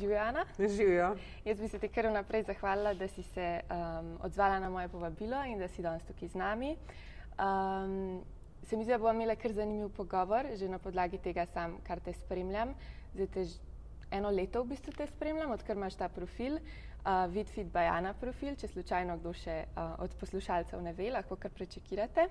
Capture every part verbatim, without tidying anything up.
Živijo, Ana. Živijo. Jaz bi se ti kar vnaprej zahvalila, da si se um, odzvala na moje povabilo in da si danes tukaj z nami. Um, se mi zdi, da bomo imeli kar zanimiv pogovor, že na podlagi tega sam, kar te spremljam. Zdaj te eno leto v bistvu te spremljam, odkar imaš ta profil, uh, VidFit by Ana profil, če slučajno kdo še uh, od poslušalcev ne ve, lahko kar prečekirate.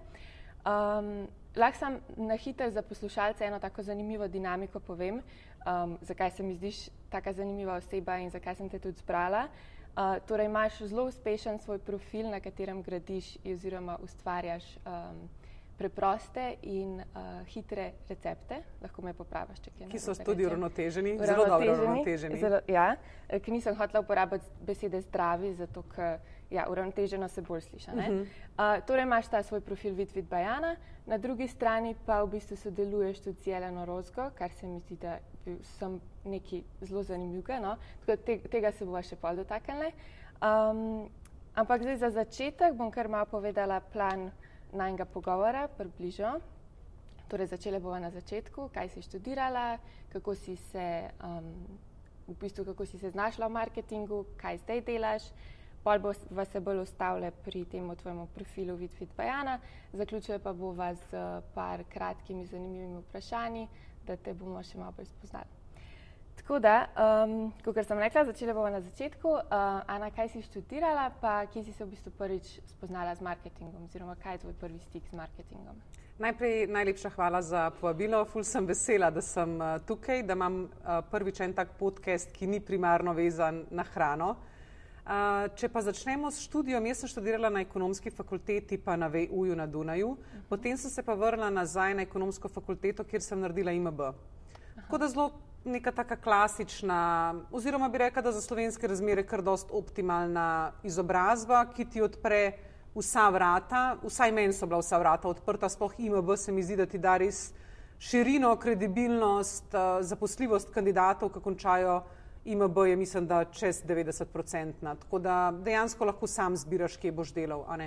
Um, lahko sam na hitro za poslušalce eno tako zanimivo dinamiko povem, um, zakaj se mi zdiš taka zanimiva oseba in zakaj sem te tudi zbrala. Uh, torej imaš zelo uspešen svoj profil, na katerem gradiš oziroma ustvarjaš um, preproste in uh, hitre recepte, lahko me popraviš, če kaj. Ki so tudi uravnoteženi, zelo dobro uravnoteženi. Zelo, ja, ker nisem hotela uporabiti besede zdravi, zato ker ja, uravnoteženo se bolj sliša. Ne? Uh -huh. uh, torej imaš ta svoj profil VidFit by Ana, na drugi strani pa v bistvu sodeluješ tudi z Jeleno Rozgo, kar se mi zdi, da sem nekaj zelo zanimivega, no? Tako te, tega se bova še pol dotaknili. Um, ampak zdaj za začetek bom kar malo povedala plan najnega pogovora, približno. Torej začela bova na začetku, kaj si študirala, kako si se, um, v bistvu, kako si se znašla v marketingu, kaj zdaj delaš. Pol bova se bolj ustavila pri tem tvojemu profilu VidFit by Ana, zaključila pa bova z par kratkimi zanimivimi vprašanji, da te bomo še malo bolj spoznali. Tako da, um, kakor sem rekla, začela bova na začetku. Uh, Ana, kaj si študirala, pa kje si se v bistvu prvič spoznala z marketingom, oziroma kaj je tvoj prvi stik z marketingom? Najprej najlepša hvala za povabilo. Ful sem vesela, da sem uh, tukaj, da imam uh, prvič en tak podcast, ki ni primarno vezan na hrano. Uh, če pa začnemo s študijom, jaz sem študirala na ekonomski fakulteti, pa na V U-ju na Dunaju. Uh -huh. Potem sem se pa vrnila nazaj na ekonomsko fakulteto, kjer sem naredila I M B. Aha. Tako da zelo neka taka klasična, oziroma bi rekla, da za slovenske razmere kar dost optimalna izobrazba, ki ti odpre vsa vrata, vsaj meni so bila vsa vrata odprta, sploh I M B se mi zdi, da ti da res širino, kredibilnost, uh, zaposljivost kandidatov, ki končajo I M B je, mislim, da čez devetdeset procentna, tako da dejansko lahko sam zbiraš, kje boš delal, a ne.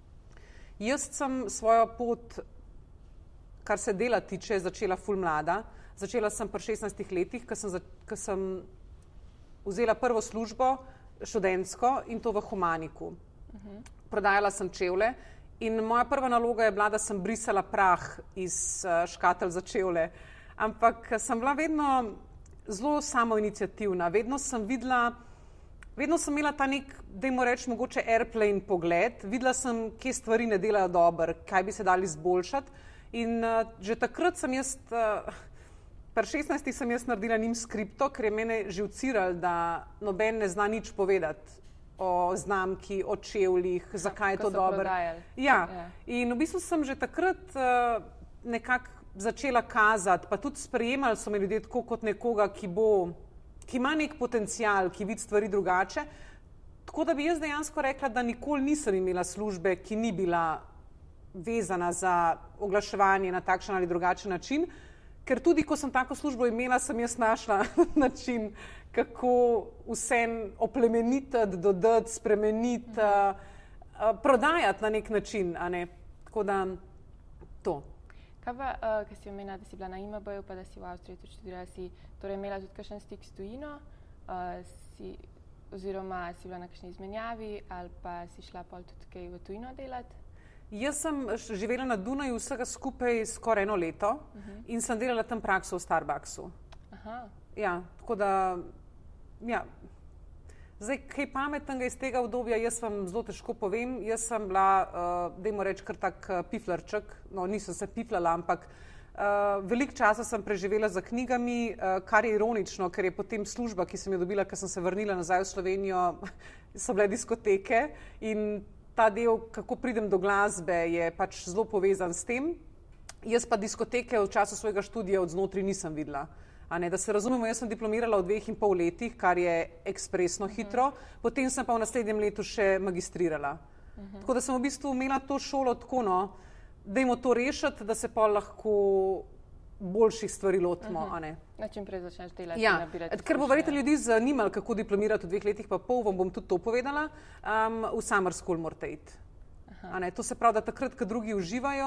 Jaz sem svojo pot, kar se dela tiče, začela ful mlada. Začela sem pri šestnajstih letih, ko sem, za, ko sem vzela prvo službo študentsko in to v Humaniku. Uh-huh. Prodajala sem čevlje in moja prva naloga je bila, da sem brisala prah iz uh, škatelj za čevlje. Ampak sem bila vedno zelo samoiniciativna, vedno sem videla, vedno sem imela ta nek, dajmo reči, mogoče airplane pogled, videla sem, kje stvari ne delajo dobro, kaj bi se dali izboljšati in uh, že takrat sem jaz, uh, pri šestnajstih sem jaz naredila njim skripto, ker je mene živciralo, da noben ne zna nič povedati o znamki, o čevljih, zakaj je to dobro. Ja. ja, in v bistvu sem že takrat uh, nekako začela kazati, pa tudi sprejemali so me ljudje tako kot nekoga, ki bo, ki ima nek potencial, ki vidi stvari drugače. Tako da bi jaz dejansko rekla, da nikoli nisem imela službe, ki ni bila vezana za oglaševanje na takšen ali drugačen način, ker tudi, ko sem tako službo imela, sem jaz našla način, kako vsem oplemenitati, dodati, spremeniti, uh, uh, prodajati na nek način, a ne. Tako da to. Kaj pa, uh, ki si omenila, da si bila na I M B-ju, pa da si v Avstriji tudi študirala, si torej imela tudi kakšen stik s tujino, uh, si, oziroma si bila na kakšni izmenjavi, ali pa si šla pol tudi kaj v tujino delati? Jaz sem živela na Dunaju vsega skupaj skoraj eno leto uh-huh. in sem delala tam prakso v Starbucksu. Aha. Ja, tako da, ja. Zdaj, kaj pametnega iz tega obdobja, jaz vam zelo težko povem. Jaz sem bila, uh, dajmo reči, kar tak uh, piflarček, no nisem se piflala, ampak uh, veliko časa sem preživela za knjigami, uh, kar je ironično, ker je potem služba, ki sem jo dobila, ker sem se vrnila nazaj v Slovenijo, so bile diskoteke in ta del, kako pridem do glasbe, je pač zelo povezan s tem. Jaz pa diskoteke v času svojega študija od znotraj nisem videla. A ne, da se razumemo, jaz sem diplomirala v dveh in pol letih, kar je ekspresno hitro, uh-huh. potem sem pa v naslednjem letu še magistrirala. Uh-huh. Tako da sem v bistvu imela to šolo tako, no, dajmo to rešiti, da se pa lahko boljših stvari lotimo, uh-huh. a ne. Na čim prej začneš delati ja. in nabirati. Ker bo verjetno ljudi zanimalo, kako diplomirati v dveh letih pa pol, vam bom tudi to povedala, um, v summer school morate iti. A ne, to se pravi, da takrat, ko drugi uživajo,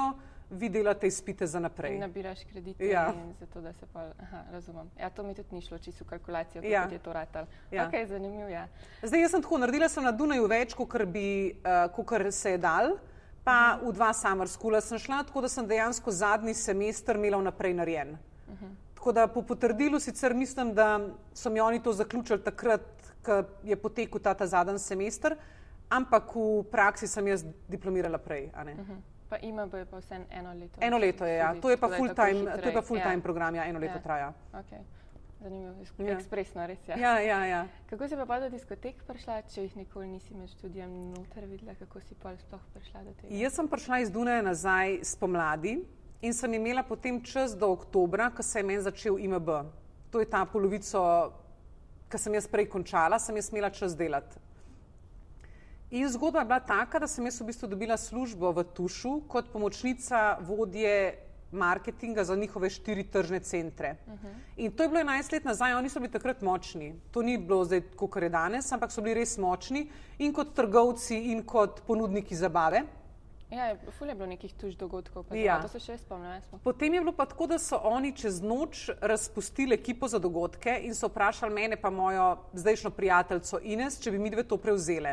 vi delate izpite za naprej. In nabiraš kredite Ja. in zato, da se pa, aha, razumem. Ja, to mi tudi ni šlo čisto v kalkulacijo, Ja. kako je to ratal. Ja. Ok, zanimiv, ja. Zdaj, jaz sem tako, naredila sem na Dunaju več, kakor bi, uh, kakor se je dal, pa uh -huh. v dva summer schoola sem šla, tako da sem dejansko zadnji semester imela vnaprej narejen. Uh -huh. Tako da po potrdilu sicer mislim, da so mi oni to zaključili takrat, ko je potekel ta, ta zadnji semester, ampak v praksi sem jaz diplomirala prej, a ne. Uh -huh. Pa I M B je pa vse eno leto. Eno leto je, ja. To je pa full time, to je pa full time ja. program, ja, eno leto Ja. traja. Ok, zanimivo, Ja. ekspresno, res, ja. Ja, ja, ja. Kako si pa pa do diskotek prišla, če jih nikoli nisi med študijem noter videla, kako si pa sploh prišla do tega? Jaz sem prišla iz Dunaja nazaj spomladi in sem imela potem čas do oktobra, ko se je meni začel I M B. To je ta polovico, ko sem jaz prej končala, sem jaz imela čas delati. In zgodba je bila taka, da sem jaz v bistvu dobila službo v Tušu kot pomočnica vodje marketinga za njihove štiri tržne centre. Uh -huh. In to je bilo enajst let nazaj, oni so bili takrat močni. To ni bilo zdaj, kakor je danes, ampak so bili res močni in kot trgovci in kot ponudniki zabave. Ja, ful je bilo nekih tuž dogodkov, pa Ja. to se še spomnim. Ja, smo. Potem je bilo pa tako, da so oni čez noč razpustili ekipo za dogodke in so vprašali mene pa mojo zdajšnjo prijateljico Ines, če bi midve to prevzele.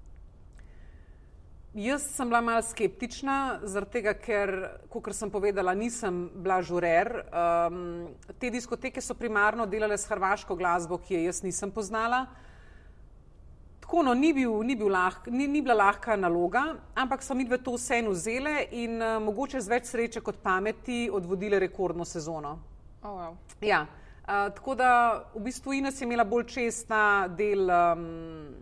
Jaz sem bila malo skeptična, zaradi tega, ker, kakor sem povedala, nisem bila žurer. Um, te diskoteke so primarno delale s hrvaško glasbo, ki je jaz nisem poznala. Tako, no, ni, bil, ni, bil lahk, ni, ni bila lahka naloga, ampak so midve to vseeno vzele in uh, mogoče z več sreče kot pameti odvodile rekordno sezono. Oh, wow. Ja, uh, tako da v bistvu Ines je imela bolj čestna del um,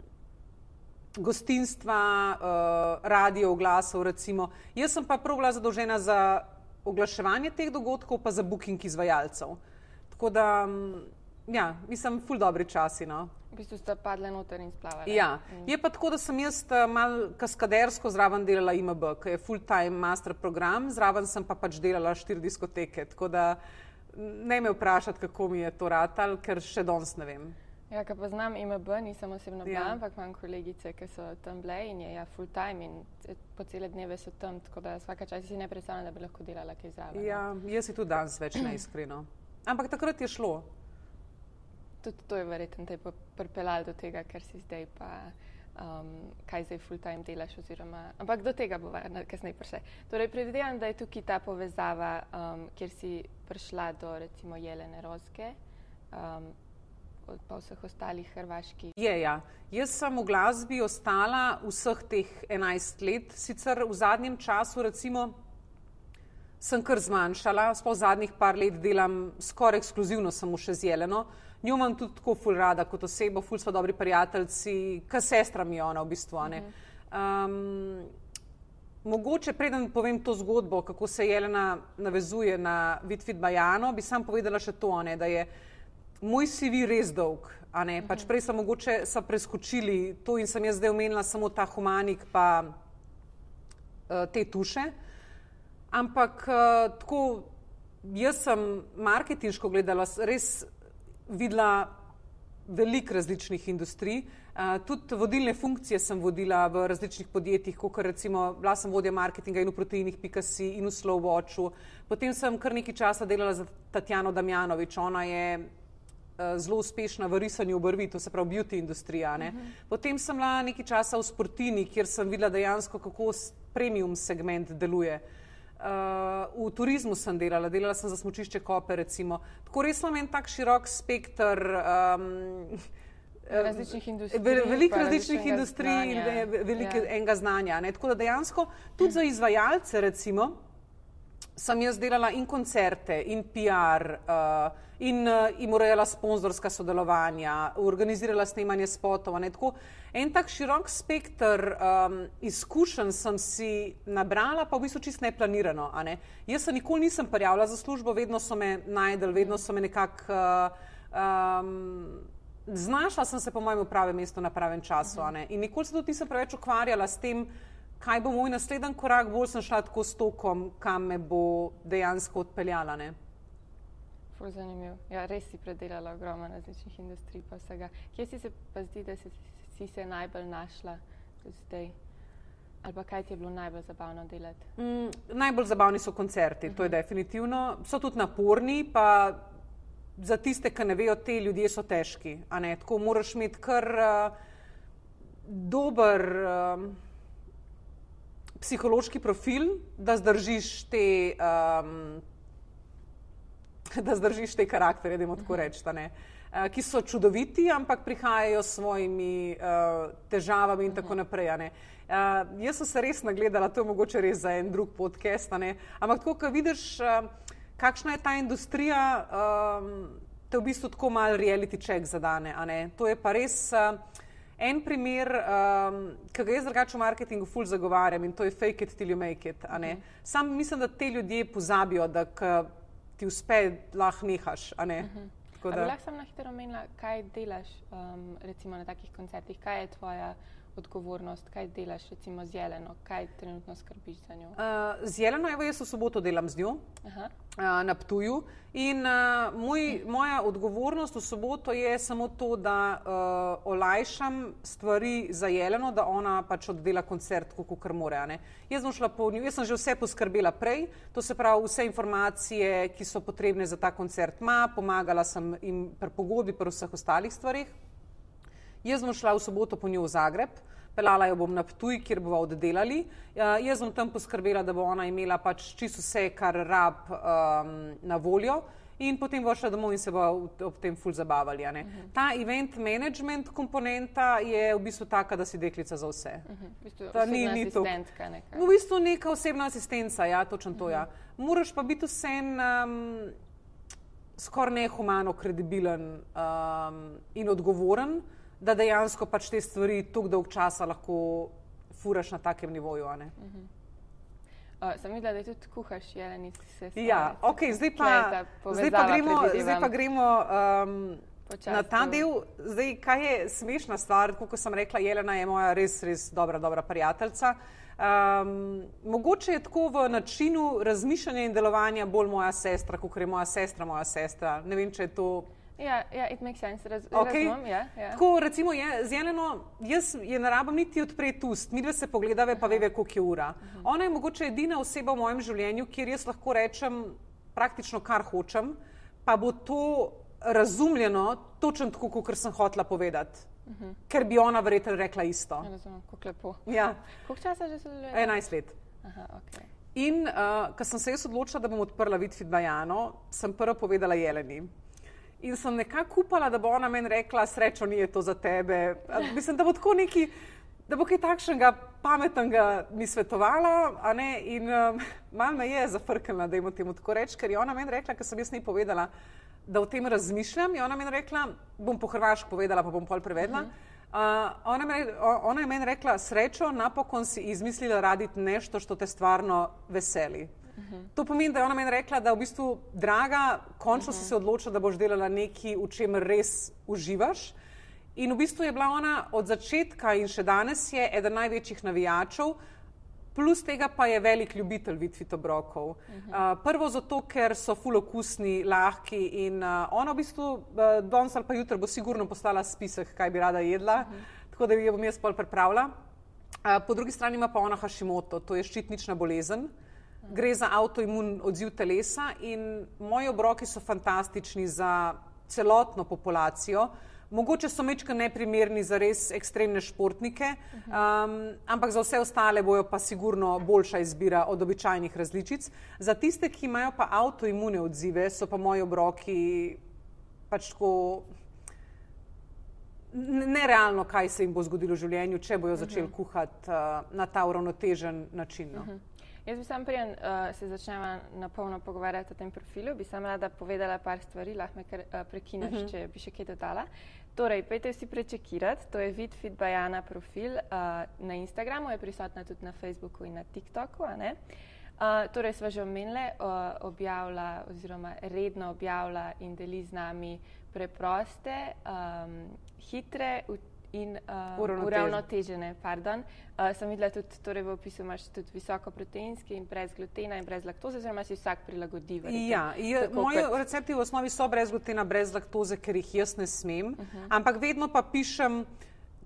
gostinstva, uh, radio oglasov recimo. Jaz sem pa prav bila zadolžena za oglaševanje teh dogodkov, pa za booking izvajalcev. Tako da, um, ja, mislim, ful dobri časi, no. V bistvu sta padle noter in splavale. Ja, je pa tako, da sem jaz mal kaskadersko zraven delala I M B, ki je full-time master program, zraven sem pa pač delala štiri diskoteke, tako da ne me vprašati, kako mi je to ratal, ker še danes ne vem. Ja, ko poznam I M B, nisem osebno bila, Ja. ampak imam kolegice, ki so tam bile in je ja, full-time in ce- po cele dneve so tam, tako da svaka čas si ne predstavljam, da bi lahko delala kaj zraven. Ja, jaz si tudi danes več ne iskreno. Ampak takrat je šlo. Tudi to je verjetno te pa pripeljalo do tega, ker si zdaj pa, um, kaj zdaj full-time delaš oziroma, ampak do tega bova na- kasneje prišli. Torej, predvidevam, da je tukaj ta povezava, um, kjer si prišla do recimo Jelene Rozge, um, od pa vseh ostalih hrvaških. Je, ja. Jaz sem v glasbi ostala vseh teh enajst let, sicer v zadnjem času recimo sem kar zmanjšala, sploh zadnjih par let delam skoraj ekskluzivno samo še z Jeleno. Njo imam tudi tako ful rada kot osebo, ful sva dobri prijateljci, ka sestra mi je ona v bistvu, a ne. Um, mogoče preden povem to zgodbo, kako se Jelena navezuje na Vitvid Bajano, bi sam povedala še to, a ne, da je moj C V res dolg, a ne, pač prej sem mogoče sa preskočili to in sem jaz zdaj omenila samo ta humanik pa uh, te tuše. Ampak uh, tako, jaz sem marketinško gledala, s- res videla veliko različnih industrij. Uh, tudi vodilne funkcije sem vodila v različnih podjetjih, kot recimo bila sem vodja marketinga in v proteinih pika si in v Slowwatchu. Potem sem kar nekaj časa delala za Tatjano Damjanovič, ona je uh, zelo uspešna v risanju obrvi, to se pravi beauty industrija. Ne? Uh-huh. Potem sem bila nekaj časa v Sportini, kjer sem videla dejansko, kako s- premium segment deluje. Uh, v turizmu sem delala, delala sem za smučišče Koper recimo. Tako res imam en tak širok spekter um, Različnih industrij, Ve- Veliko pa različnih različnega industrij in znanja. ve- veliko Ja. enega znanja. Ne? Tako da dejansko tudi za izvajalce recimo sem jaz delala in koncerte, in P R, uh, in uh, jim urejala sponzorska sodelovanja, organizirala snemanje spotov. a Ne? Tako, en tak širok spekter um, izkušenj sem si nabrala, pa v bistvu čisto neplanirano. A ne? Jaz se nikoli nisem prijavila za službo, vedno so me najdel, vedno so me nekako uh, um, znašla sem se po mojem v pravem mestu na pravem času. A ne? In nikoli se tudi nisem preveč ukvarjala s tem, kaj bo moj naslednji korak, bolj sem šla tako s tokom, kam me bo dejansko odpeljala. Ne? Ful zanimiv. Ja, res si predelala ogromno različnih industrij pa vsega. Kje si se pa zdi, da si, si se najbolj našla tudi zdaj? Ali pa kaj ti je bilo najbolj zabavno delati? Mm, najbolj zabavni so koncerti, uh -huh. to je definitivno. So tudi naporni, pa za tiste, ki ne vejo, te ljudje so težki. A ne? Tako moraš imeti kar uh, dober um, psihološki profil, da zdržiš te, um, da zdržiš te karakterje, da jim tako reči, ne? Uh, ki so čudoviti, ampak prihajajo s svojimi uh, težavami in tako naprej. Ne? Uh, jaz sem se res nagledala, to je mogoče res za en drug podcast, ne? Ampak tako, ko vidiš, uh, kakšna je ta industrija, um, te v bistvu tako malo reality check zadane. A ne? To je pa res uh, en primer, um, ki ga jaz drugače v marketingu ful zagovarjam in to je fake it till you make it. A ne? Uh -huh. Sam mislim, da te ljudje pozabijo, da ti uspe, lahko nehaš. A ne? Uh -huh. Da... Ali lahko sem na hitro omenila, kaj delaš um, recimo na takih koncertih, kaj je tvoja odgovornost, kaj delaš recimo z Jeleno, kaj trenutno skrbiš za njo? Uh, z Jeleno, evo, jaz v soboto delam z njo uh, na Ptuju in uh, moj, moja odgovornost v soboto je samo to, da uh, olajšam stvari za Jeleno, da ona pač oddela koncert, kakor more. Ne? Jaz sem šla po njo, jaz sem že vse poskrbela prej, to se pravi vse informacije, ki so potrebne za ta koncert ima, pomagala sem jim pri pogodbi, pri vseh ostalih stvarih. Jaz bom šla v soboto po njo v Zagreb, pelala jo bom na Ptuj, kjer bova oddelali. Uh, jaz bom tam poskrbela, da bo ona imela pač čisto vse, kar rab um, na voljo in potem bo šla domov in se bo ob tem ful zabavali. Uh -huh. Ta event management komponenta je v bistvu taka, da si deklica za vse. Uh -huh. V bistvu osebna ni, ni asistentka neka. V bistvu neka osebna asistenca, ja, točno to, uh -huh. ja. Moraš pa biti vsem um, skoraj nehumano kredibilen um, in odgovoren, da dejansko pač te stvari toliko dolg časa lahko furaš na takem nivoju. A ne? Uh -huh. uh, sem videla, da tudi kuhaš, Jeleni, se stvari. Ja, ok, zdaj pa, zdaj pa gremo, zdaj pa gremo um, na ta del. Zdaj, kaj je smešna stvar, kot sem rekla, Jelena je moja res, res dobra, dobra prijateljica. Um, mogoče je tako v načinu razmišljanja in delovanja bolj moja sestra, kot je moja sestra, moja sestra. Ne vem, če je to... Ja, ja, it makes sense, Raz, okay. razumem, ja, ja. Tako, recimo, je, z Jeleno, jaz je ne rabim niti odpreti ust, midve se pogledave, pa veve, koliko je ura. Uh -huh. Ona je mogoče edina oseba v mojem življenju, kjer jaz lahko rečem praktično, kar hočem, pa bo to razumljeno točno tako, kot sem hotela povedati. Uh -huh. Ker bi ona verjetno rekla isto. Ja, razumem, koliko lepo. Ja. Koliko časa že sodelujete? enajst let. Aha, okay. In uh, ko sem se jaz odločila, da bom odprla Vitfit Bajano, sem prvo povedala Jeleni. In sem nekako upala, da bo ona meni rekla, srečo, ni to za tebe. Mislim, da bo tako neki, da bo kaj takšnega pametnega mi svetovala, a ne, in um, malo me je zafrknila, da jim temu tako reči, ker je ona meni rekla, ker sem jaz ni povedala, da o tem razmišljam, je ona meni rekla, bom po hrvaško povedala, pa bom pol prevedla, uh -huh. uh, ona, meni, ona je meni rekla, srečo, napokon si izmislila raditi nešto, što te stvarno veseli. Uh-huh. To pomeni, da je ona meni rekla, da v bistvu, draga, končno uh-huh. si se odločila, da boš delala nekaj, v čemer res uživaš. In v bistvu je bila ona od začetka in še danes je eden največjih navijačev, plus tega pa je velik ljubitelj Vitfit obrokov. Uh-huh. Uh, prvo zato, ker so ful okusni, lahki in uh, ona v bistvu uh, danes ali pa jutro bo sigurno poslala spisek, kaj bi rada jedla, uh-huh. tako da jo bom jaz pol pripravila. Uh, po drugi strani ima pa ona Hashimoto, to je ščitnična bolezen. Gre za avtoimun odziv telesa in moji obroki so fantastični za celotno populacijo. Mogoče so mečka neprimerni za res ekstremne športnike, um, ampak za vse ostale bojo pa sigurno boljša izbira od običajnih različic. Za tiste, ki imajo pa avtoimune odzive, so pa moji obroki pač tako nerealno, kaj se jim bo zgodilo v življenju, če bojo začeli uh -huh. kuhati uh, na ta uravnotežen način. No. Uh -huh. Jaz bi sam preden uh, se začneva na polno pogovarjati o tem profilu, bi sam rada povedala par stvari, lahko me kar uh, prekineš, uh -huh. če bi še kaj dodala. Torej, pejte vsi prečekirati, to je Vitfit Bajana profil uh, na Instagramu, je prisotna tudi na Facebooku in na TikToku, a ne? Uh, torej, sva že omenile, uh, objavlja oziroma redno objavlja in deli z nami preproste, um, hitre in uh, uravnotežene, pardon. Uh, sem videla tudi, torej v opisu imaš tudi visokoproteinski in brez glutena in brez laktoze, oziroma si vsak prilagodi. Ja, je, moji kot... recepti v osnovi so brez glutena, brez laktoze, ker jih jaz ne smem, uh -huh. ampak vedno pa pišem,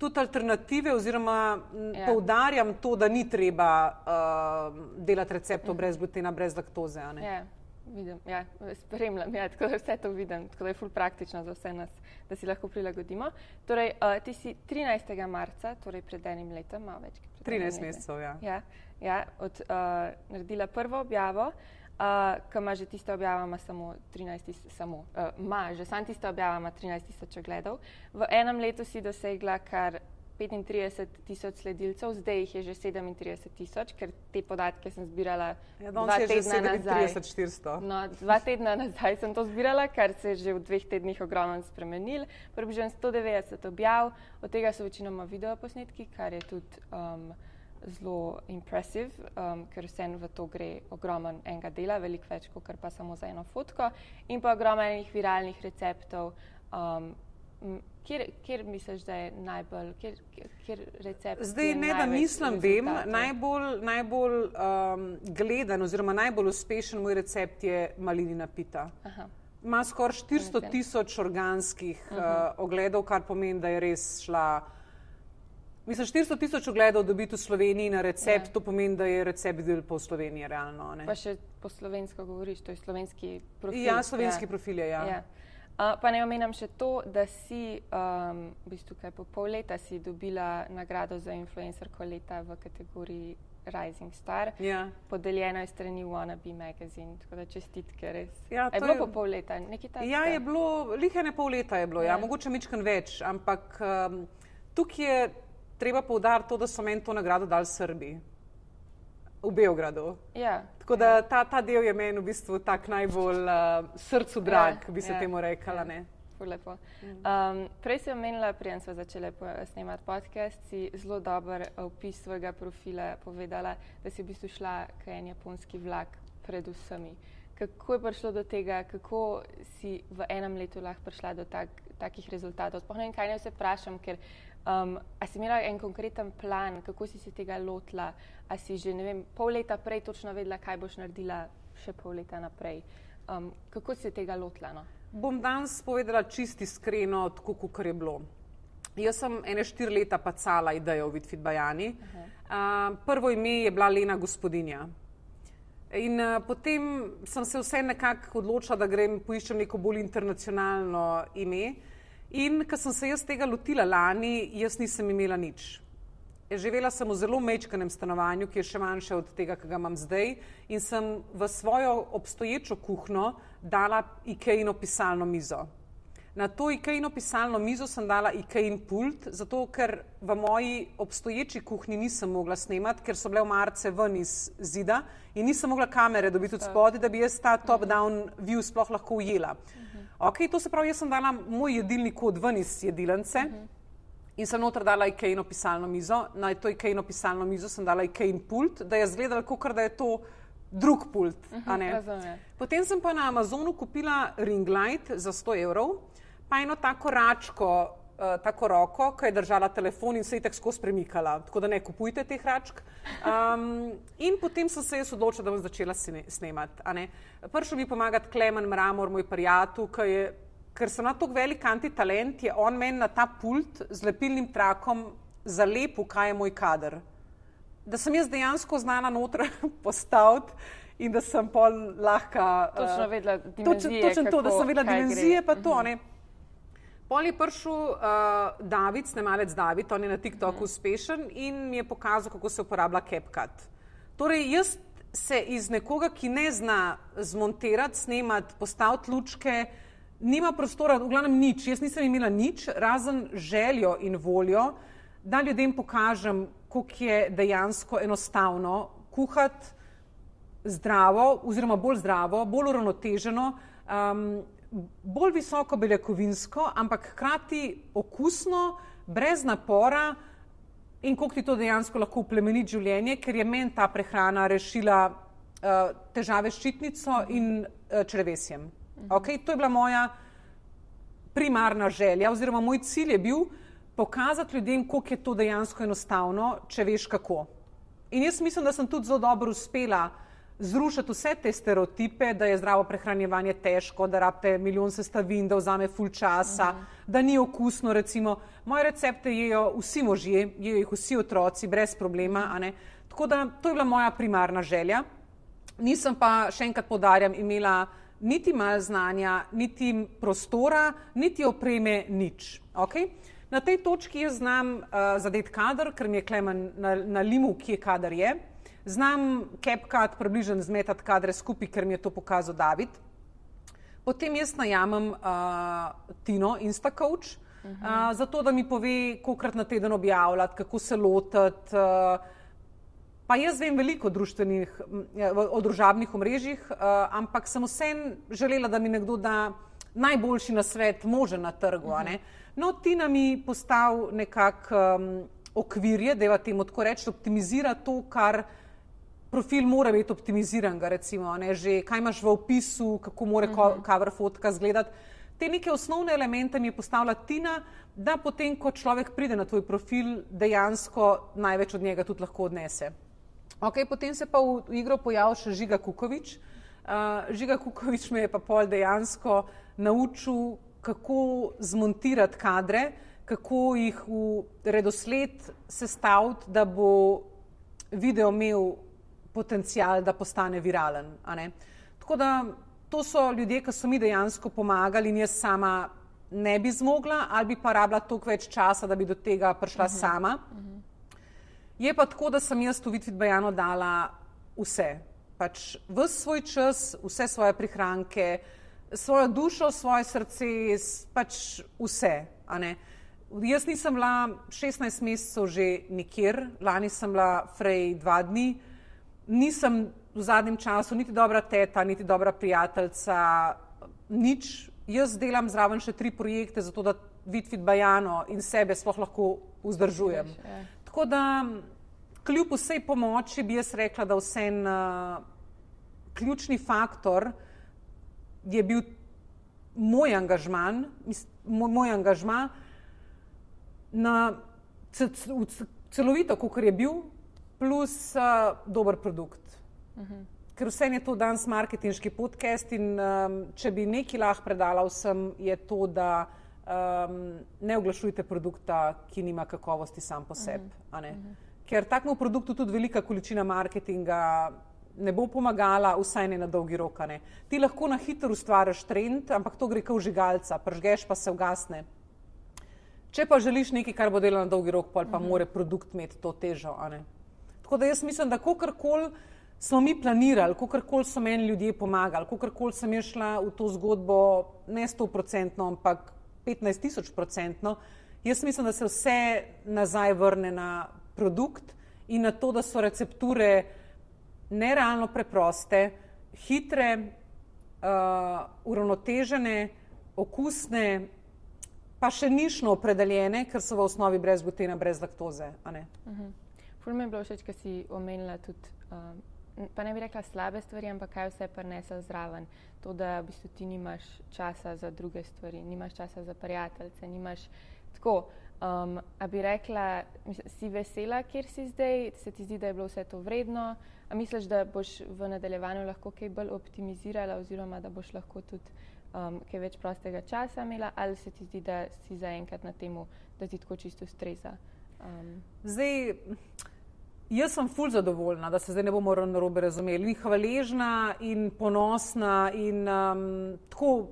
tudi alternative oziroma Ja. poudarjam to, da ni treba uh, delati receptov brez glutena, brez laktoze. A ne? Ja, vidim, ja, spremljam, ja, tako da vse to vidim, tako da je ful praktično za vse nas, da si lahko prilagodimo. Torej, uh, ti si trinajstega marca, torej pred enim letom, malo več kot pred trinajst enim letom. mesecev, ja. Ja, ja, od, uh, naredila prvo objavo, uh, ki ima že tista objava, ima samo trinajst tisoč, samo, uh, ima že sam tista objava, ima trinajst tisoč ogledov. V enem letu si dosegla kar petintrideset tisoč sledilcev, zdaj jih je že sedemintrideset tisoč, ker te podatke sem zbirala Ja, dva danes je že tedna nazaj. sedemintrideset tisoč štiristo. No, dva tedna nazaj sem to zbirala, kar se je že v dveh tednih ogromno spremenil. Približno sto devetdeset objav, od tega so večinoma videoposnetki, kar je tudi um, zelo impresiv, um, ker vsem v to gre ogromen enega dela, veliko več, kot pa samo za eno fotko. In pa ogromen enih viralnih receptov. Um, m, kjer, kjer misliš, da je najbolj, kjer, kjer recept Zdaj je ne, da največ mislim, vem, rezultatov? najbolj, najbolj um, gledan oziroma najbolj uspešen moj recept je malinina pita. Aha. Ima skoraj štiristo tisoč organskih uh, ogledov, kar pomeni, da je res šla. Mislim, štiristo tisoč ogledov dobiti v Sloveniji na recept, Ja. to pomeni, da je recept del po Sloveniji realno. Ne? Pa še po slovensko govoriš, to je slovenski profil. Ja, slovenski ja. profil je, ja. Ja. Uh, pa ne omenjam še to, da si um, v bistvu kaj po pol leta si dobila nagrado za influencerko leta v kategoriji Rising Star. Ja. Podeljeno je strani Wannabe Magazine, tako da čestitke res. Ja, je to bilo je- po pol leta, nekaj takega? Ja, je bilo, lih ene pol leta je bilo, ja, Ja. mogoče mičken več, ampak um, tukaj je treba poudariti to, da so meni to nagrado dali Srbi v Beogradu. Ja. Tako da ta, ta del je meni v bistvu tak najbolj uh, srcu drag, Ja, bi se ja, temu rekala, ja. ne. Ful lepo. Um, prej si omenila, preden smo začeli po- snemati podcast, si zelo dober opis svojega profila povedala, da si v bistvu šla k en japonski vlak pred vsemi. Kako je prišlo do tega, kako si v enem letu lahko prišla do tak, takih rezultatov? Sploh ne vem, kaj ne vse vprašam, ker um, a si imela en konkreten plan, kako si se tega lotila, a si že, ne vem, pol leta prej točno vedela, kaj boš naredila še pol leta naprej. Um, kako si se tega lotila? No? Bom danes povedala čisto iskreno, tako kot je bilo. Jaz sem ene štiri leta pacala idejo o Vitfit Bajani. Uh, prvo ime je bila Lena Gospodinja. In uh, potem sem se vse nekako odločila, da grem poiščem neko bolj internacionalno ime. In ko sem se jaz tega lotila lani, jaz nisem imela nič. Živela sem v zelo majčkenem stanovanju, ki je še manjše od tega, ki ga imam zdaj, in sem v svojo obstoječo kuhno dala Ikeino pisalno mizo. Na to Ikeino pisalno mizo sem dala Ikein pult, zato ker v moji obstoječi kuhni nisem mogla snemati, ker so bile omarice ven iz zida in nisem mogla kamere dobiti od spodaj, da bi jaz ta top-down view sploh lahko ujela. Ok, to se pravi, jaz sem dala moj jedilni kod ven iz jedilnice, in sem noter dala Ikeino pisalno mizo. Na to Ikeino pisalno mizo sem dala Ikein pult, da je izgledalo, kakor da je to drug pult. A ne? Razumem. Potem sem pa na Amazonu kupila ring light za sto evrov, pa eno tako račko, uh, tako roko, ki je držala telefon in se je tako skozi premikala. Tako da ne kupujte teh račk. Um, in potem sem se jaz odločila, da bom začela sne- snemati. A ne? Prišel mi pomagati Klemen Mramor, moj prijatelj, ki je, ker sem na tako velik antitalent, je on meni na ta pult z lepilnim trakom zalepil, kaj je moj kader. Da sem jaz dejansko znala noter postaviti in da sem pol lahko... Točno vedela Točno, dimenzije, točno to, da kako- sem vedela kaj dimenzije, gre. pa to, ne. Pol je prišel uh, David, snemalec David, on je na TikToku uspešen in mi je pokazal, kako se uporablja CapCut. Torej, jaz se iz nekoga, ki ne zna zmontirati, snemati, postaviti lučke, nima prostora, v glavnem nič. Jaz nisem imela nič, razen željo in voljo, da ljudem pokažem, koliko je dejansko enostavno kuhati zdravo, oziroma bolj zdravo, bolj uravnoteženo, um, bolj visoko beljakovinsko, ampak hkrati okusno, brez napora in koliko ti to dejansko lahko plemeni življenje, ker je meni ta prehrana rešila uh, težave s ščitnico in uh, črevesjem. Okay? To je bila moja primarna želja, oziroma moj cilj je bil pokazati ljudem, koliko je to dejansko enostavno, če veš kako. In jaz mislim, da sem tudi zelo dobro uspela zrušiti vse te stereotipe, da je zdravo prehranjevanje težko, da rabite milijon sestavin, da vzame ful časa, uh -huh. da ni okusno, recimo. Moje recepte jejo vsi možje, jejo jih vsi otroci, brez problema, a ne. Tako da to je bila moja primarna želja. Nisem pa, še enkrat poudarjam, imela niti malo znanja, niti prostora, niti opreme, nič. Okay? Na tej točki jaz znam uh, zadeti kader, ker mi je Klemen na, na limu, kje kader je. Znam CapCut približno zmetati kadre skupaj, ker mi je to pokazal David. Potem jaz najamem uh, Tino, Instacoach, uh -huh. uh, zato da mi pove, kolikrat na teden objavljati, kako se lotiti. Uh, pa jaz vem veliko društvenih, o družabnih omrežjih, uh, ampak sem vsem želela, da mi nekdo da najboljši nasvet možen na trgu. Uh -huh. a ne? No, Tina mi postav nekak um, okvirje, deva temu tako reči, optimizira to, kar profil mora biti optimiziran, recimo, ne, že kaj imaš v opisu, kako mora uh -huh. cover fotka izgledati. Te neke osnovne elemente mi je postavila Tina, da potem, ko človek pride na tvoj profil, dejansko največ od njega tudi lahko odnese. Ok, potem se pa v igro pojavil še Žiga Kukovič. Uh, Žiga Kukovič me je pa pol dejansko naučil, kako zmontirati kadre, kako jih v redosled sestaviti, da bo video imel potencial, da postane viralen. A ne? Tako da to so ljudje, ki so mi dejansko pomagali in jaz sama ne bi zmogla ali bi pa rabila toliko več časa, da bi do tega prišla uh -huh. sama. Uh -huh. Je pa tako, da sem jaz v Fit Fit Bajano dala vse. Pač ves svoj čas, vse svoje prihranke, svojo dušo, svoje srce, pač vse. A ne? Jaz nisem bila šestnajst mesecev že nikjer, lani sem bila frej dva dni, nisem v zadnjem času niti dobra teta, niti dobra prijateljica, nič. Jaz delam zraven še tri projekte, zato da Fit Fit Bajano in sebe sploh lahko vzdržujem. Tako da kljub vsej pomoči bi jaz rekla, da vsem uh, ključni faktor je bil moj angažman, moj, moj angažma na celovito, kakor je bil, plus uh, dober produkt. Uh -huh. Ker vsem je to danes marketinški podcast in um, če bi nekaj lahko predala vsem, je to, da um, ne oglašujte produkta, ki nima kakovosti sam po sebi. Uh -huh. uh -huh. Ker takemu produktu tudi velika količina marketinga ne bo pomagala, vsaj ne na dolgi rok. Ne. Ti lahko na hitro ustvariš trend, ampak to gre kot vžigalca, pržgeš pa se ugasne. Če pa želiš nekaj, kar bo delalo na dolgi rok, pa, pa uh -huh. mora produkt imeti to težo. A ne. Tako da jaz mislim, da kakorkoli smo mi planirali, kakorkoli so meni ljudje pomagali, kakorkoli sem jaz šla v to zgodbo ne sto procentno, ampak petnajst tisoč procentno, jaz mislim, da se vse nazaj vrne na produkt in na to, da so recepture nerealno preproste, hitre, uh, uravnotežene, okusne, pa še nišno opredeljene, ker so v osnovi brez glutena, brez laktoze. A ne? Uh-huh. Ful mi je bilo všeč, ko si omenila tudi, uh, pa ne bi rekla slabe stvari, ampak kaj vse prinese zraven. To, da v bistvu ti nimaš časa za druge stvari, nimaš časa za prijateljce, nimaš tako. Um, a bi rekla, si vesela, kjer si zdaj, se ti zdi, da je bilo vse to vredno, a misliš, da boš v nadaljevanju lahko kaj bolj optimizirala oziroma da boš lahko tudi um, kaj več prostega časa imela, ali se ti zdi, da si zaenkrat na temu, da ti tako čisto streza? Um. Zdaj, jaz sem ful zadovoljna, da se zdaj ne bomo narobe razumeli, in hvaležna in ponosna in um, tako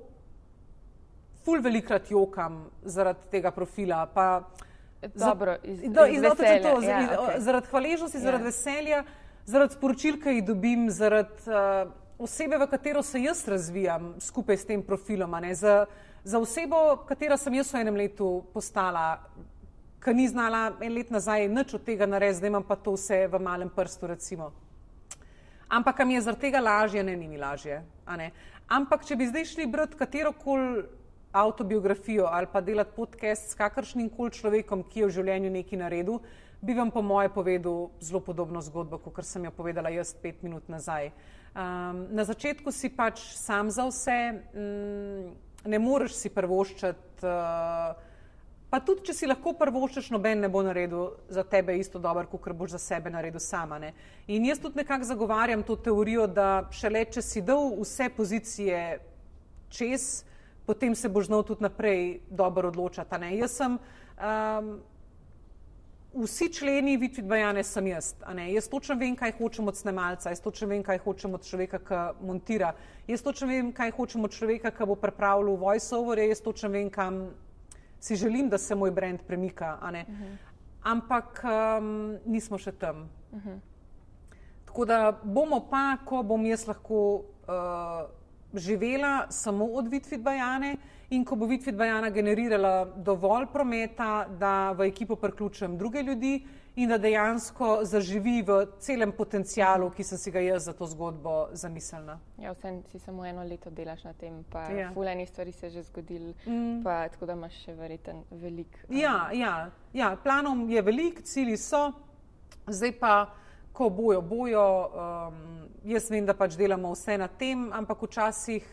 ful velikrat jokam zaradi tega profila. Pa Dobro, iz, za, iz iz veselja. To, ja, iz, okay. Zaradi hvaležnosti, ja. zaradi veselja, zaradi sporočil, ki jih dobim, zaradi uh, osebe, v katero se jaz razvijam skupaj s tem profilom. Ne? Za, za osebo, katera sem jaz v enem letu postala, ki ni znala en let nazaj nič od tega narediti, zdaj imam pa to vse v malem prstu, recimo. Ampak, a mi je zaradi tega lažje? Ne, ni mi lažje. A ne? Ampak, če bi zdaj šli brati katerokoli avtobiografijo ali pa delati podcast s kakršnim koli človekom, ki je v življenju nekaj naredil, bi vam po moje povedal zelo podobno zgodbo, kot sem jo povedala jaz pet minut nazaj. Um, na začetku si pač sam za vse, um, ne moreš si privoščiti uh, Pa tudi, če si lahko prvoščeš, noben ne bo naredil za tebe isto dobro, kot boš za sebe naredil sama. Ne? In jaz tudi nekako zagovarjam to teorijo, da šele, če si dal vse pozicije čez, potem se boš znal tudi naprej dobro odločati. Ne? Jaz sem, um, vsi členi Vidvid Bajane sem jaz. A ne? Jaz točno vem, kaj hočem od snemalca, jaz točno vem, kaj hočem od človeka, ki montira, jaz točno vem, kaj hočem od človeka, ki bo pripravljal voice-over, jaz točno vem, kam si želim, da se moj brand premika, a ne? Uh-huh. Ampak um, nismo še tam. Uh-huh. Tako da bomo pa, ko bom jaz lahko uh, živela samo od Vidvid Bajane in ko bo Vidvid Bajana generirala dovolj prometa, da v ekipo priključujem druge ljudi in da dejansko zaživi v celem potencialu, ki sem si ga jaz za to zgodbo zamislila. Ja, vsem si samo eno leto delaš na tem, pa ja. ful enih stvari se je že zgodil, mm. pa tako da imaš še verjeten velik. Ja, ja, ja, planom je velik, cilji so, zdaj pa, ko bojo, bojo, um, jaz vem, da pač delamo vse na tem, ampak včasih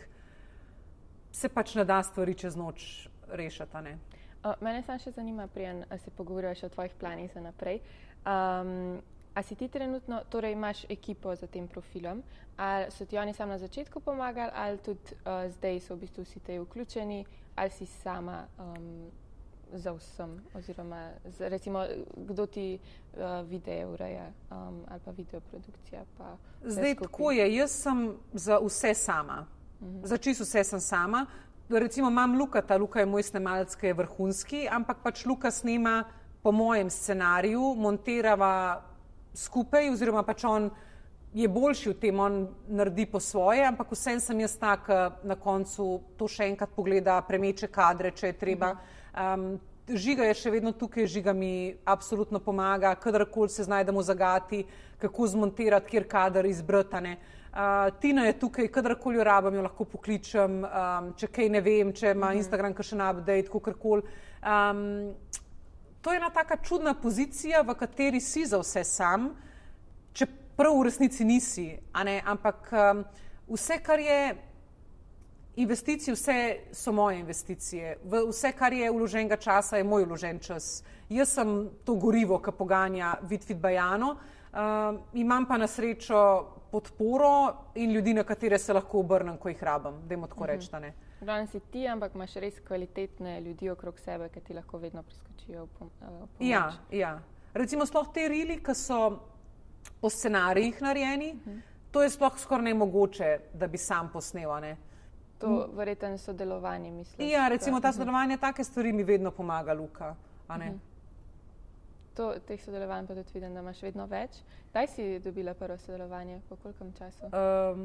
se pač ne da stvari čez noč rešiti, a ne. Uh, mene sam še zanima, prijan, a se pogovorijo še o tvojih planih za naprej. Um, a si ti trenutno, torej imaš ekipo za tem profilom, ali so ti oni sam na začetku pomagali, ali tudi uh, zdaj so v bistvu vsi te vključeni, ali si sama um, za vsem, oziroma z, recimo, kdo ti uh, video ureja um, ali pa videoprodukcija? Pa zdaj tako je, jaz sem za vse sama, uh-huh. za čisto vse sem sama. Recimo imam Lukata, Luka je moj snemalec, ki je vrhunski, ampak pač Luka snema po mojem scenariju, montirava skupaj, oziroma pač on je boljši v tem, on naredi po svoje, ampak vsem sem jaz tak, na koncu to še enkrat pogleda, premeče kadre, če je treba. Um, Žiga je še vedno tukaj, Žiga mi absolutno pomaga, kadarkoli se znajdemo zagati, kako zmontirati, kjer kader izbrtane. Uh, Tina je tukaj, kadarkoli jo rabim, jo lahko pokličem, um, če kaj ne vem, če ima Instagram kakšen update, kakorkoli. Um, to je ena taka čudna pozicija, v kateri si za vse sam, čeprav v resnici nisi, a ne? Ampak um, vse, kar je investicije, vse so moje investicije. V vse, kar je vloženega časa, je moj vložen čas. Jaz sem to gorivo, ki poganja Vidvid Bajano, um, imam pa na srečo podporo in ljudi, na katere se lahko obrnem, ko jih rabim, dajmo tako reči, da ne. Glavno si ti, ampak imaš res kvalitetne ljudi okrog sebe, ki ti lahko vedno priskočijo v pomoč. Ja, ja. Recimo sploh te rili, ki so po scenarijih narejeni, uh-huh. to je sploh skoraj nemogoče, da bi sam posnel, ne. To verjetno sodelovanje, mislim. Ja, recimo ta sodelovanje, take stvari mi vedno pomaga Luka, a ne. Uh-huh. To, teh sodelovanj pa tudi vidim, da imaš vedno več. Kdaj si dobila prvo sodelovanje, po kolikem času? Um,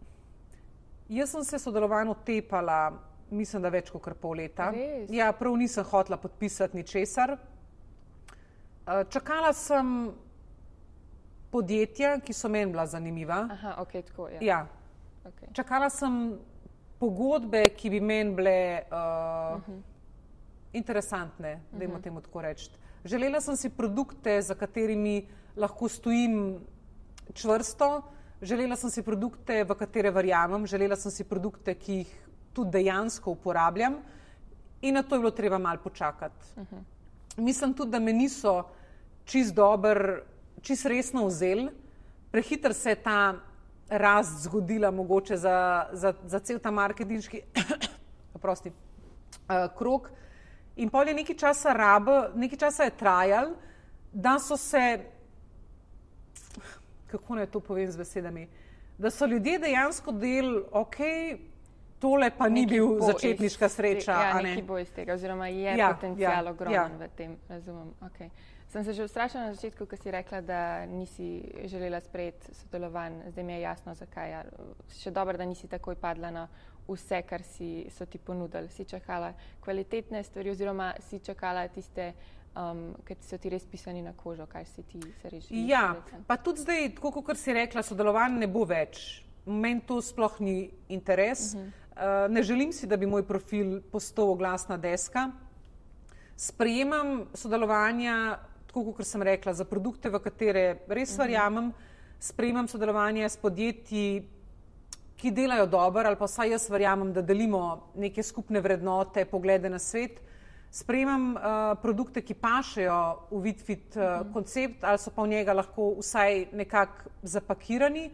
jaz sem se sodelovanj otepala, mislim, da več kot pol leta. Res? Ja, prav nisem hotela podpisati ničesar. Uh, čakala sem podjetja, ki so meni bila zanimiva. Aha, ok, tako, ja. Ja. Okay. Čakala sem pogodbe, ki bi meni bile uh, uh-huh. interesantne, uh-huh. dajmo temu tako reči. Želela sem si produkte, za katerimi lahko stojim čvrsto, želela sem si produkte, v katere verjamem, želela sem si produkte, ki jih tudi dejansko uporabljam in na to je bilo treba malo počakati. Uh-huh. Mislim tudi, da me niso čist dober, čist resno vzeli, prehitro se je ta rast zgodila mogoče za, za, za cel ta marketinški oprosti, uh, krog. In pol je nekaj časa rab, nekaj časa je trajal, da so se, kako naj to povem z besedami, da so ljudje dejansko del, ok, tole pa ni bil začetniška sreča. Ja, nekaj bo iz tega, oziroma je ja, potencial ja, ogromen ja. v tem, razumem. Okay. Sem se že ustrašila na začetku, ko si rekla, da nisi želela sprejeti sodelovanj, zdaj mi je jasno, zakaj. Še dobro, da nisi takoj padla na vse, kar si, so ti ponudili. Si čakala kvalitetne stvari oziroma si čakala tiste, um, ki so ti res pisani na kožo, kaj si ti se rešila. Ja, pa tudi zdaj, tako kot si rekla, sodelovanj ne bo več. Meni to sploh ni interes. Uh-huh. Uh, ne želim si, da bi moj profil postal oglasna deska. Sprejemam sodelovanja, tako kot sem rekla, za produkte, v katere res uh-huh. verjamem. Sprejemam sodelovanje s podjetji, ki delajo dobro, ali pa vsaj jaz verjamem, da delimo neke skupne vrednote, poglede na svet. sprejemam uh, produkte, ki pašejo v VitFit uh, uh-huh. koncept, ali so pa v njega lahko vsaj nekako zapakirani.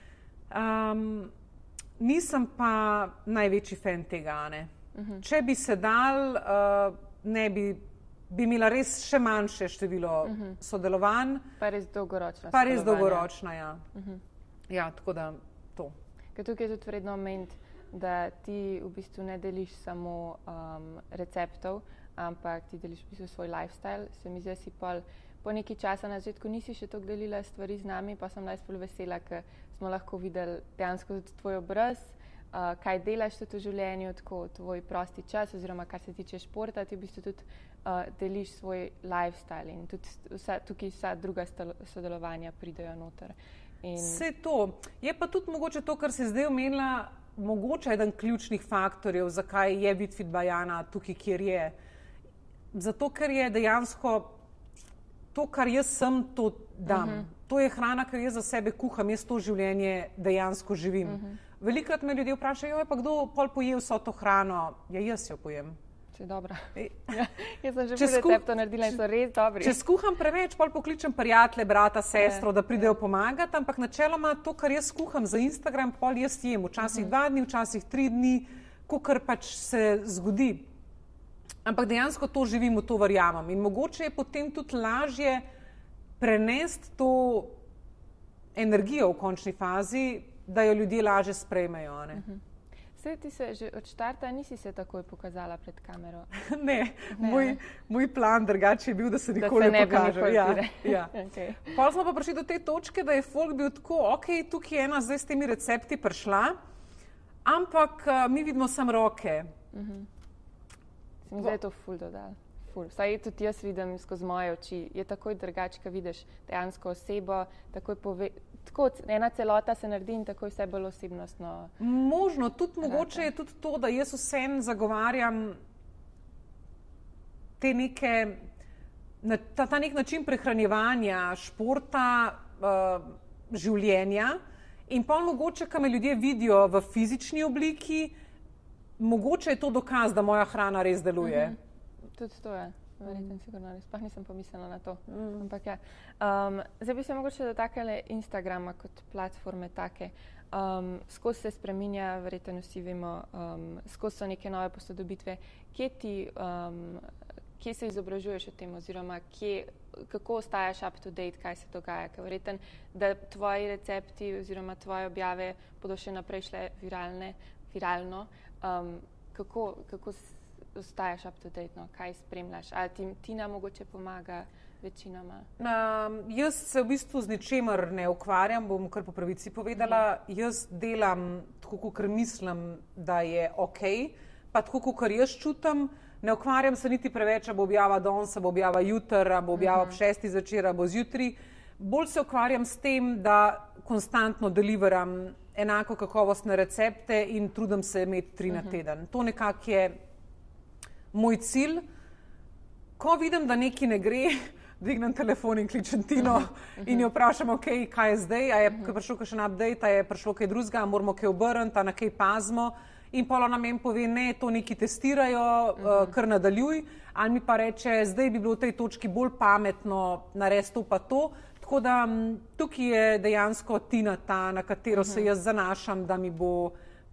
Um, nisem pa največji fan tega, ne. Uh-huh. Če bi se dal, uh, ne bi, bi imela res še manjše število uh-huh. sodelovanj. Pa res dolgoročna. Pa res dolgoročna, ja. Uh-huh. Ja, tako da to. Ker tukaj je tudi vredno omeniti, da ti v bistvu ne deliš samo um, receptov, ampak ti deliš v bistvu svoj lifestyle. Se mi zdi, si pol, po nekaj časa na začetku nisi še toliko delila stvari z nami, pa sem najspolj vesela, ker smo lahko videli dejansko tudi tvoj obraz, uh, kaj delaš tudi v življenju, tako tvoj prosti čas, oziroma kar se tiče športa, ti v bistvu tudi uh, deliš svoj lifestyle in tudi vsa, tukaj vsa druga sodelovanja pridejo noter. In... Vse to. Je pa tudi mogoče to, kar si zdaj omenila, mogoče eden ključnih faktorjev, zakaj je VitFit Bajana tukaj, kjer je. Zato, ker je dejansko to, kar jaz sem, to dam. Uh-huh. To je hrana, ker jaz za sebe kuham, jaz to življenje dejansko živim. Uh-huh. Velikrat me ljudje vprašajo, joj, pa kdo pol poje vso to hrano? Ja, jaz jo pojem. Če je dobra. Ja, jaz sem že pri receptu naredila in so res dobri. Če skuham preveč, pol pokličem prijatelje, brata, sestro, da pridejo pomagati, ampak načeloma to, kar jaz skuham za Instagram, pol jaz jem. Včasih uh-huh. dva dni, včasih tri dni, kakor pač se zgodi. Ampak dejansko to živim, v to verjamem. In mogoče je potem tudi lažje prenesti to energijo v končni fazi, da jo ljudje lažje sprejmejo. Ne? Uh-huh. Sej ti se že od štarta nisi se takoj pokazala pred kamero? ne, ne. Moj, moj plan drugače je bil, da se nikoli da se ne pokaže. Ja, ja. Okay. Pol smo pa prišli do te točke, da je folk bil tako, ok, tukaj je ena zdaj s temi recepti prišla, ampak uh, mi vidimo samo roke. Uh-huh. Se mi zdaj je to ful dodal. Ful. Vsaj tudi jaz vidim skozi moje oči. Je takoj drugače, ko vidiš dejansko osebo, takoj pove, tako ena celota se naredi in takoj vse bolj osebnostno. Možno, tudi mogoče je tudi to, da jaz vsem zagovarjam te neke, ta, ta nek način prehranjevanja, športa, uh, življenja in pa mogoče, ko me ljudje vidijo v fizični obliki, mogoče je to dokaz, da moja hrana res deluje. Uh-huh. Tudi to je, verjetno sigurno, sploh nisem pomislila na to. Mm. Ampak ja. Um, zdaj bi se mogoče dotaknili Instagrama kot platforme take. Um, skozi se spreminja, verjetno vsi vemo, um, skozi so neke nove posodobitve. Kje ti, um, kje se izobražuješ o tem, oziroma kje, kako ostajaš up to date, kaj se dogaja? Ker verjetno, da tvoji recepti oziroma tvoje objave bodo še naprej šle viralne, viralno. Um, kako, kako ostajaš up to date, no? Kaj spremljaš? Ali ti Tina mogoče pomaga večinoma? Um, jaz se v bistvu z ničemer ne ukvarjam, bom kar po pravici povedala. Mm. Jaz delam tako, kakor mislim, da je ok, pa tako, kakor jaz čutim. Ne ukvarjam se niti preveč, a bo objava danes, a bo objava jutri, a bo objava ob šestih zvečer, a bo zjutraj. Bolj se ukvarjam s tem, da konstantno deliveram enako kakovostne recepte in trudim se imeti tri na teden. To nekako je moj cilj. Ko vidim, da nekaj ne gre, dvignem telefon in kličem Tino uh-huh. in jo vprašam, okay, kaj je zdaj, a je uh-huh. prišlo kakšen update, a je prišlo kaj drugega, moramo kaj obrniti, a na kaj pazimo. In pol ona meni pove, ne, to nekaj testirajo, uh-huh. uh, kar nadaljuj, ali mi pa reče, zdaj bi bilo v tej točki bolj pametno narediti to pa to. Tako da m, tukaj je dejansko Tina ta, na katero uh-huh. se jaz zanašam, da mi bo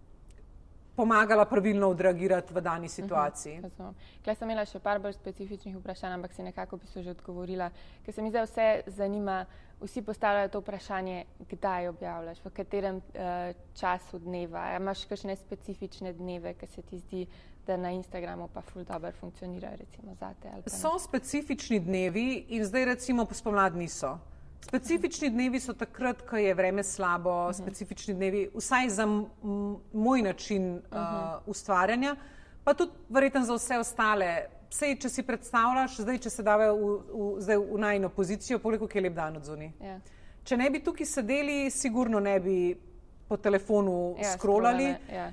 pomagala pravilno odreagirati v dani situaciji. Uh-huh. Klej sem imela še par bolj specifičnih vprašanj, ampak si nekako bi se že odgovorila, ker se mi zdaj vse zanima, vsi postavljajo to vprašanje, kdaj objavljaš, v katerem uh, času dneva, imaš kakšne specifične dneve, ki se ti zdi, da na Instagramu pa ful dobro funkcionirajo, recimo zate. Ali pa so specifični dnevi in zdaj recimo spomladi niso. Specifični dnevi so takrat, ko je vreme slabo, uh-huh. specifični dnevi, vsaj za m- m- moj način uh, uh-huh. ustvarjanja, pa tudi verjetno za vse ostale. Sej, če si predstavljaš, zdaj, če se dave v, v, zdaj v najino pozicijo, koliko je lep dan odzuni. Yeah. Če ne bi tukaj sedeli, sigurno ne bi po telefonu yeah, scrollali. Yeah.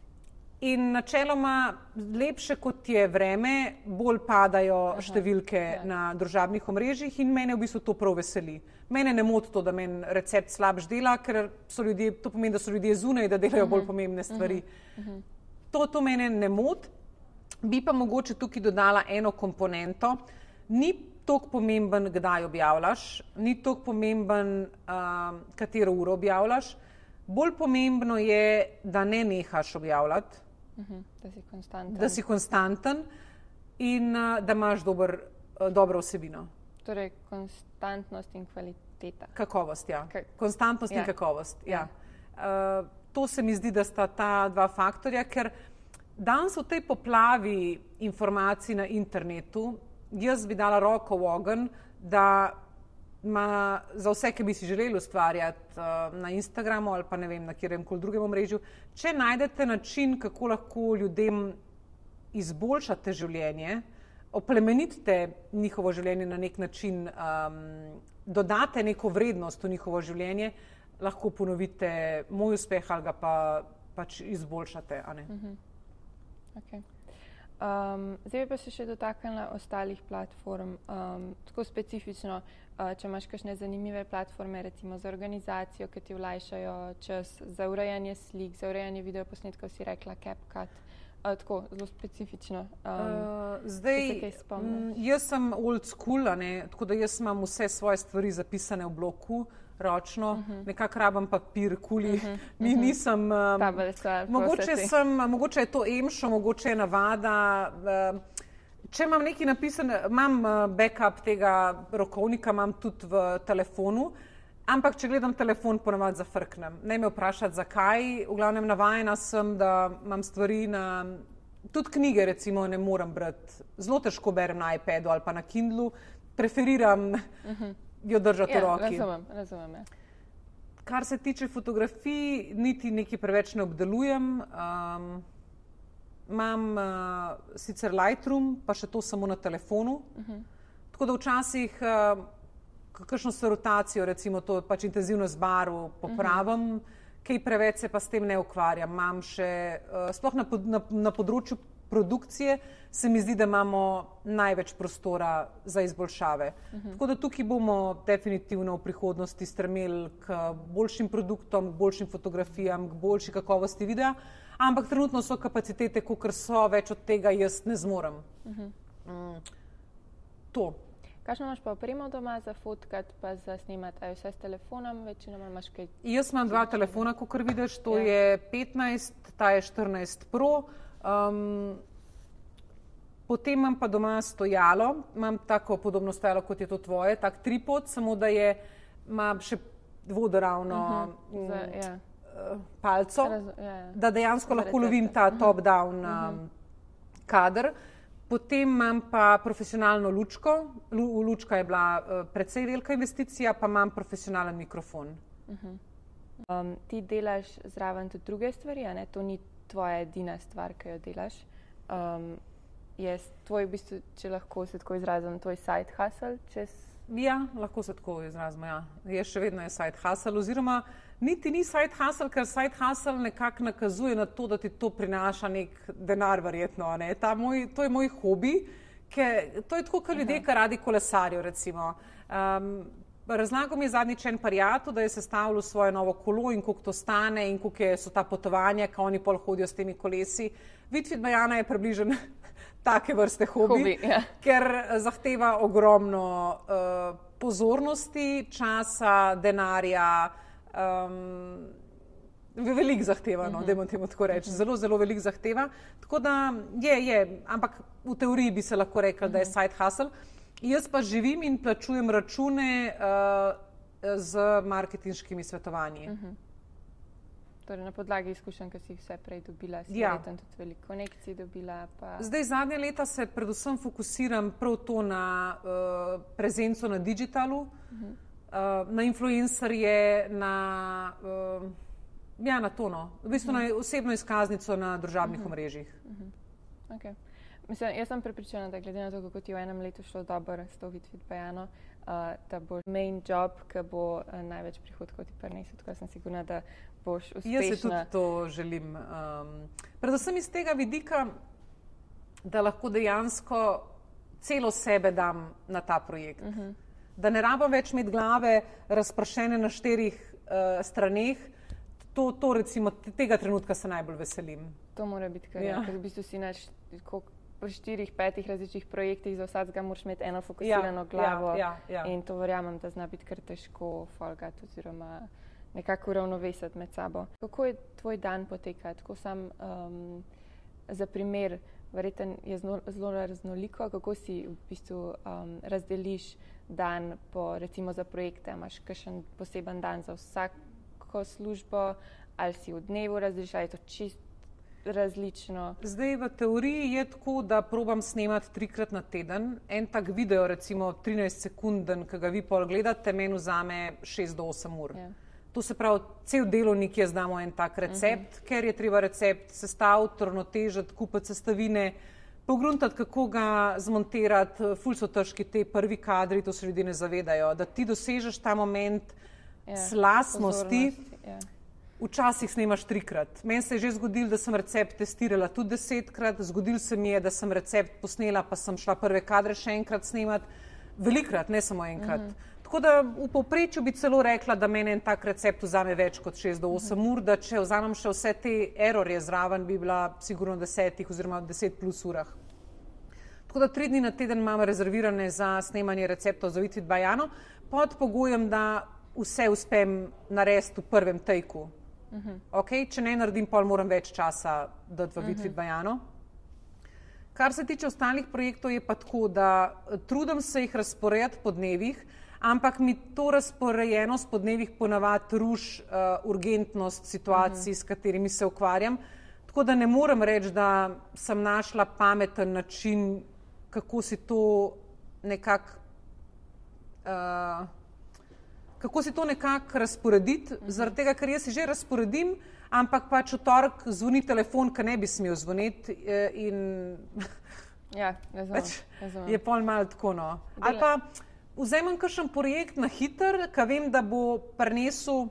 In načeloma lepše, kot je vreme, bolj padajo Aha, številke ja. na družabnih omrežjih in mene v bistvu to prav veseli. Mene ne moti to, da meni recept slabš dela, ker so ljudje, to pomeni, da so ljudje zunaj, da delajo uh-huh. bolj pomembne stvari. Uh-huh. Uh-huh. To, to mene ne moti. Bi pa mogoče tukaj dodala eno komponento. Ni toliko pomemben, kdaj objavljaš, ni toliko pomemben, uh, katero uro objavljaš. Bolj pomembno je, da ne nehaš objavljati, uh-huh, da si konstanten, da si konstanten in uh, da imaš dober, uh, dobro vsebino. Torej, konstantnost in kvaliteta. Kakovost, ja. Ka- Konstantnost ja. in kakovost, ja. Ja. Uh, to se mi zdi, da sta ta dva faktorja, ker danes v tej poplavi informacij na internetu, jaz bi dala roko v ogenj, da ima za vse, ki bi si želeli ustvarjati uh, na Instagramu ali pa ne vem, na kjerem koli drugem omrežju, če najdete način, kako lahko ljudem izboljšate življenje, oplemenitite njihovo življenje na nek način, um, dodate neko vrednost v njihovo življenje, lahko ponovite moj uspeh ali ga pa pač izboljšate. A ne? Uh-huh. Okay. Um, zdaj pa se še dotaknila ostalih platform, um, tako specifično, uh, če imaš kakšne zanimive platforme, recimo za organizacijo, ki ti olajšajo čas, za urejanje slik, za urejanje videoposnetkov, si rekla CapCut, uh, tako zelo specifično. Um, uh, zdaj, se kaj spomniš? Jaz sem old school, a ne, tako da jaz imam vse svoje stvari zapisane v bloku, ročno, uh-huh. nekako rabam papir, kuli, uh-huh. Ni, uh-huh. nisem... Um, mogoče, sem, mogoče je to emšo, mogoče je navada. Uh, če imam nekaj napisan, imam uh, backup tega rokovnika, imam tudi v telefonu, ampak če gledam telefon, ponavadi zafrknem. Ne me vprašati, zakaj. V glavnem navajena sem, da imam stvari na... Tudi knjige, recimo, ne morem brati. Zelo težko berem na iPadu ali pa na Kindlu. Preferiram... Uh-huh. jo držati v roki. Ja, razumem, razumem. Ja. Kar se tiče fotografij, niti nekaj preveč ne obdelujem. Um, imam uh, sicer Lightroom, pa še to samo na telefonu. Uh-huh. Tako da včasih uh, kakšno se rotacijo, recimo to pač intenzivnost barv popravim, uh-huh. kaj preveč se pa s tem ne ukvarjam. Imam še, uh, sploh na, pod, na, na področju produkcije se mi zdi, da imamo največ prostora za izboljšave. Uh-huh. Tako da tukaj bomo definitivno v prihodnosti stremeli k boljšim produktom, k boljšim fotografijam, k boljši kakovosti videa, ampak trenutno so kapacitete, kakor so, več od tega jaz ne zmorem. Uh-huh. Mm. To. Kakšno imaš pa opremo doma za fotkat, pa za snimat? A je vse s telefonom, večinoma imaš kaj? Jaz imam dva telefona, kakor vidiš, to ja. je petnajst, ta je štirinajst Pro. Um, potem imam pa doma stojalo, imam tako podobno stojalo, kot je to tvoje, tak tripod, samo da je, ima še vodoravno uh-huh. Za, ja. uh, palco, Raz, ja, ja. da dejansko Za lahko recepte. lovim ta top-down um, uh-huh. kader. Potem imam pa profesionalno lučko, Lu, lučka je bila uh, precej velika investicija, pa imam profesionalen mikrofon. Uh-huh. Um, ti delaš zraven tudi druge stvari, a ne? To ni tvoja edina stvar, ki jo delaš. Um, je tvoj, v bistvu, če lahko se tako izrazim, tvoj side hustle? Čez... Ja, lahko se tako izrazim, ja. Je še vedno je side hustle, oziroma niti ni side hustle, ker side hustle nekako nakazuje na to, da ti to prinaša nek denar verjetno, ne. Ta moj, to je moj hobi, ker to je tako, kot ljudje, ki radi kolesarijo, recimo. Um, Razlagal mi je zadnjič en prijatelj, da je sestavljal svoje novo kolo in koliko to stane in koliko so ta potovanja, ko oni pol hodijo s temi kolesi. Vidfit Bajana je približen take vrste hobi, hobi ja. ker zahteva ogromno uh, pozornosti, časa, denarja, um, veliko zahteva, no, uh-huh. dajmo temu tako reči, uh-huh. zelo, zelo veliko zahteva. Tako da je, je, ampak v teoriji bi se lahko rekel, uh-huh. da je side hustle. Jaz pa živim in plačujem račune uh, z marketinškimi svetovanji. Uh-huh. Torej, na podlagi izkušenj, ki si jih vse prej dobila, si ja. verjetno tudi veliko konekcij dobila. Pa... Zdaj, zadnje leta se predvsem fokusiram prav to na uh, prezenco na digitalu, uh-huh. uh, na influencerje, na, uh, ja, na to, no. V bistvu uh-huh. na osebno izkaznico na družabnih uh-huh. omrežjih. Uh-huh. Okay. Mislim, jaz sem prepričana, da glede na to, kako ti v enem letu šlo dobro s to Vidfit Bajano, uh, da bo main job, ki bo uh, največ prihodkov ti prinesel, tako sem sigurna, da boš uspešna. Jaz se tudi to želim. Um, predvsem iz tega vidika, da lahko dejansko celo sebe dam na ta projekt. Uh-huh. Da ne rabim več imeti glave razpršene na štirih uh, straneh. To, to recimo, tega trenutka se najbolj veselim. To mora biti, ker, ja. ker v bistvu si naš, koliko po štirih, petih različnih projektih, za vsakega moraš imeti eno fokusirano ja, glavo ja, ja, ja. in to verjamem, da zna biti kar težko folgati oziroma nekako uravnovesiti med sabo. Kako je tvoj dan potekal? Tako sam um, za primer, verjetno je zelo, zelo raznoliko, kako si v bistvu um, razdeliš dan po, recimo za projekte, imaš kakšen poseben dan za vsako službo, ali si v dnevu razdeliš, ali je to čist različno? Zdaj v teoriji je tako, da probam snemati trikrat na teden. En tak video, recimo trinajst sekunden, ki ga vi pol gledate, meni vzame šest do osem ur. Yeah. To se pravi, cel delovnik je znamo en tak recept, uh-huh. ker je treba recept sestaviti, ravnotežiti, kupiti sestavine, pogruntati, kako ga zmontirati. Ful so težki te prvi kadri, to se ljudje ne zavedajo, da ti dosežeš ta moment yeah. slastnosti. Yeah. Včasih snemaš trikrat. Meni se je že zgodilo, da sem recept testirala tudi desetkrat, zgodilo se mi je, da sem recept posnela, pa sem šla prve kadre še enkrat snemati. Velikrat, ne samo enkrat. Uh-huh. Tako da v povprečju bi celo rekla, da meni en tak recept vzame več kot šest do osem uh-huh. ur, da če vzamem še vse te errorje zraven, bi bila sigurno desetih oziroma deset plus urah. Tako da tri dni na teden imam rezervirane za snemanje receptov za Vitvid Bajano, pod pogojem, da vse uspem narediti v prvem tejku. Uh-huh. Okay? Če ne naredim, pol moram več časa dati v Vitvid Bajano. Kar se tiče ostalih projektov, je pa tako, da trudim se jih razporejati po dnevih, ampak mi to razporejenost po dnevih ponavadi ruši uh, urgentnost situacij, uh-huh. s katerimi se ukvarjam. Tako da ne morem reči, da sem našla pameten način, kako si to nekako uh, kako si to nekako razporediti, uh-huh. zaradi tega, ker jaz si že razporedim, ampak pač v torek zvoni telefon, ki ne bi smel zvoniti in ja, razumem, pač razumem. Je pol malo tako, no. Ali pa vzamem kakšen projekt na hiter, ki vem, da bo prinesel,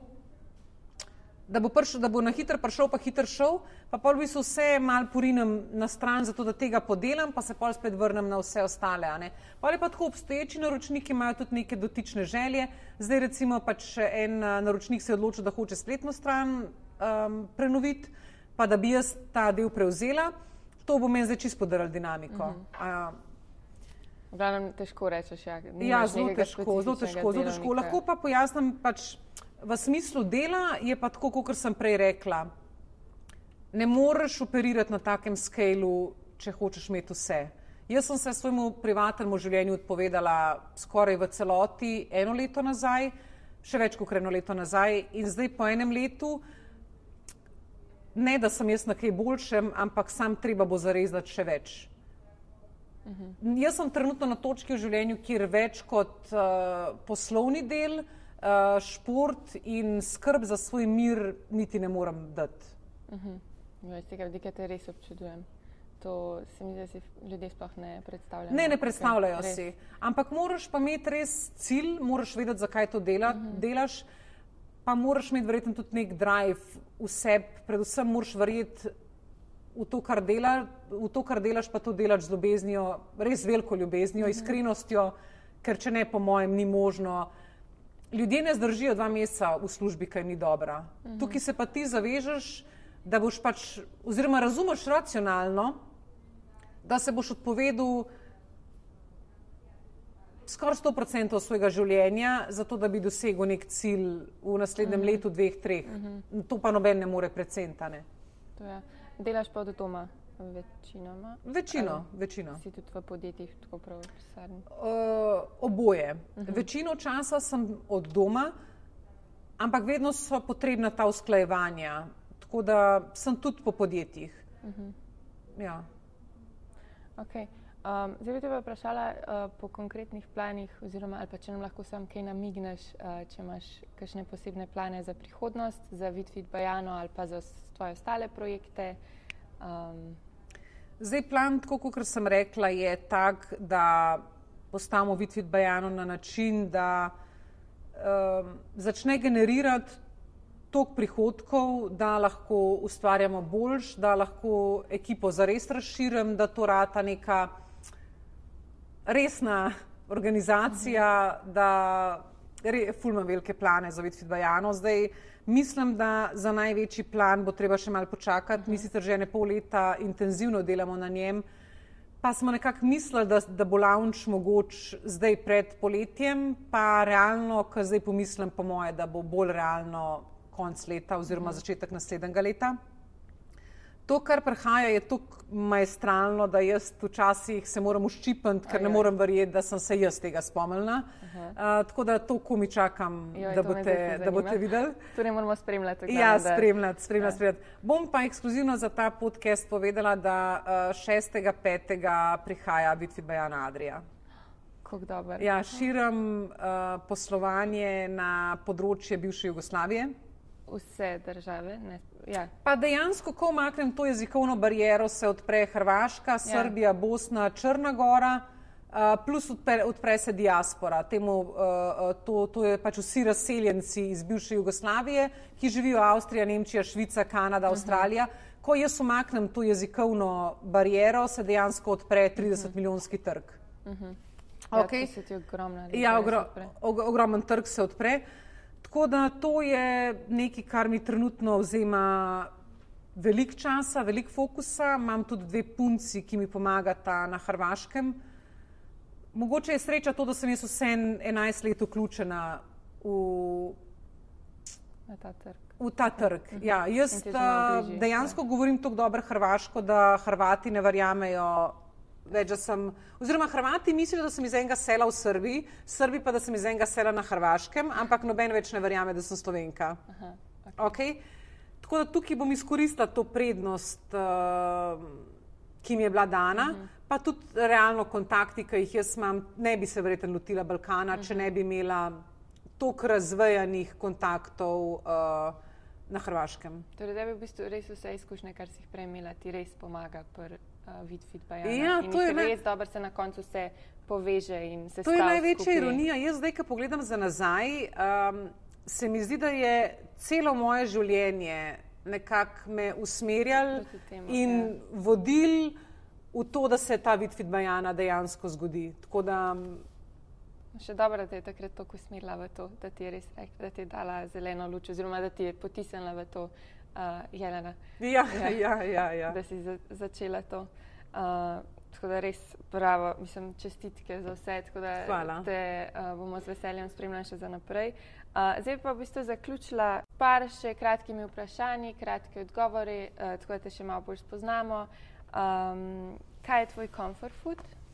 da bo, prišel, da bo na hiter prišel, pa hiter šel, pa pol v bistvu vse malo porinem na stran, zato da tega podelam, pa se pol spet vrnem na vse ostale. A ne. Pol je pa tako, obstoječi naročniki imajo tudi neke dotične želje. Zdaj recimo pač en naročnik se je odločil, da hoče spletno stran um, prenoviti, pa da bi jaz ta del prevzela. To bo meni zdaj čisto podarilo dinamiko. Uh-huh. V glavnem težko rečeš, ja. Ja, zelo težko, zelo težko, zelo težko. Lahko pa pojasnim pač, v smislu dela je pa tako, kot sem prej rekla, ne moreš operirati na takem skalu, če hočeš imeti vse. Jaz sem se svojemu privatnemu življenju odpovedala skoraj v celoti eno leto nazaj, še več kot eno leto nazaj in zdaj po enem letu, ne da sem jaz na kaj boljšem, ampak sam treba bo zares dati še več. Uh-huh. Jaz sem trenutno na točki v življenju, kjer več kot uh, poslovni del, Uh, šport in skrb za svoj mir niti ne moram dati. Uh-huh. Z tega vidika te res občudujem. To se mi zdi, da si ljudje sploh ne predstavljajo. Ne, ne predstavljajo si. Ampak moraš pa imeti res cilj, moraš vedeti, zakaj to dela, uh-huh. delaš, pa moraš imeti verjetno tudi nek drive v sebi, predvsem moraš verjeti v to, kar dela, v to, kar delaš, pa to delaš z ljubeznijo, res veliko ljubeznijo, uh-huh. iskrenostjo, ker če ne, po mojem, ni možno. Ljudje ne zdržijo dva meseca v službi, kaj ni dobra. Uh-huh. Tukaj se pa ti zavežeš, da boš pač, oziroma razumeš racionalno, da se boš odpovedal skoraj sto procentov svojega življenja, zato da bi dosegel nek cilj v naslednjem uh-huh. letu, dveh, treh. Uh-huh. To pa noben ne more precentane. To je. Delaš pa od doma? Večinoma? Večino, večino. Si tudi v podjetjih tako prav v pisarni? Uh, oboje. Uh-huh. Večino časa sem od doma, ampak vedno so potrebna ta usklajevanja, tako da sem tudi po podjetjih. Uh-huh. Ja. Ok. Um, zdaj bi te pa vprašala uh, po konkretnih planih, oziroma ali pa če nam lahko sam kaj namigneš, uh, če imaš kakšne posebne plane za prihodnost, za Vitvid Bajano ali pa za tvoje ostale projekte. Um, Zdaj plan, tako kot sem rekla, je tak, da postavimo Vitvid Bajano na način, da um, začne generirati toliko prihodkov, da lahko ustvarjamo boljš, da lahko ekipo zares razširim, da to rata neka resna organizacija, uh-huh. da re, ful imam velike plane za Vitvid Bajano. Zdaj mislim, da za največji plan bo treba še malo počakati. Uh-huh. Mi sicer že ne pol leta intenzivno delamo na njem, pa smo nekako mislili, da, da bo launch mogoč zdaj pred poletjem, pa realno, ko zdaj pomislim, po moje, da bo bolj realno konc leta oziroma začetek naslednjega leta. To, kar prihaja, je tako maestralno, da jaz včasih se moram uščipniti, ker ne morem verjeti, da sem se jaz tega spomnila. Uh, tako da to komi čakam, Joj, da, bote, da boste videli. Torej moramo spremljati. Ja, spremljati, spremljati, spremljati. Bom pa ekskluzivno za ta podcast povedala, da uh, šestega petega prihaja Bitfit Bajana Adria. Kako dober. Ja, širim uh, poslovanje na področje bivše Jugoslavije. Vse države, ne, ja. Pa dejansko, ko omaknem to jezikovno bariero, se odpre Hrvaška, Srbija, ja. Bosna, Črna Gora, uh, plus odpre, odpre se diaspora. Temu, uh, to, to je pač vsi razseljenci iz bivše Jugoslavije, ki živijo Avstrija, Nemčija, Švica, Kanada, uh -huh. Avstralija. Ko jaz omaknem to jezikovno bariero, se dejansko odpre trideset milijonski trg. Uh -huh. Okay. Ja, to se ti ogromno. Ja, ogro, ogromen trg se odpre. Tako da to je nekaj, kar mi trenutno vzema veliko časa, veliko fokusa. Imam tudi dve punci, ki mi pomagata na Hrvaškem. Mogoče je sreča to, da sem jaz vse enajst let vključena v, ta trg. v ta trg. Uh -huh. Ja, jaz dejansko ja. govorim tako dobro hrvaško, da Hrvati ne verjamejo več, da sem, oziroma Hrvati mislijo, da sem iz enega sela v Srbiji, Srbi pa, da sem iz enega sela na Hrvaškem, ampak noben več ne verjame, da sem Slovenka. Aha, okay. Okay? Tako da tukaj bom izkoristila to prednost, uh, ki mi je bila dana, uh -huh. pa tudi realno kontakti, ki jih jaz imam, ne bi se verjetno lotila Balkana, uh -huh. če ne bi imela toliko razvejanih kontaktov uh, na Hrvaškem. Torej, da bi v bistvu res vse izkušnje, kar si jih prej imela, ti res pomaga pri uh, Bitfit Bajana. Ja, in to je res ne... dobro se na koncu vse poveže in se to je največja skupaj. Ironija. Jaz zdaj, ko pogledam za nazaj, um, se mi zdi, da je celo moje življenje nekako me usmerjal temu, in ja. vodil v to, da se ta Bitfit Bajana dejansko zgodi. Tako da še dobro, da te je takrat toliko usmerila v to, da ti je res rekla, da ti je dala zeleno luč, oziroma da ti je potisnila v to uh, Jelena. Ja, ja, ja, ja, ja. Da si za, začela to. Uh, tako da res bravo, mislim, čestitke za vse, tako da Hvala. te uh, bomo z veseljem spremljali še za naprej. Uh, zdaj pa v bistvu zaključila par še kratkimi vprašanji, kratki odgovori, uh, tako da te še malo bolj spoznamo. Um, kaj je tvoj comfort food?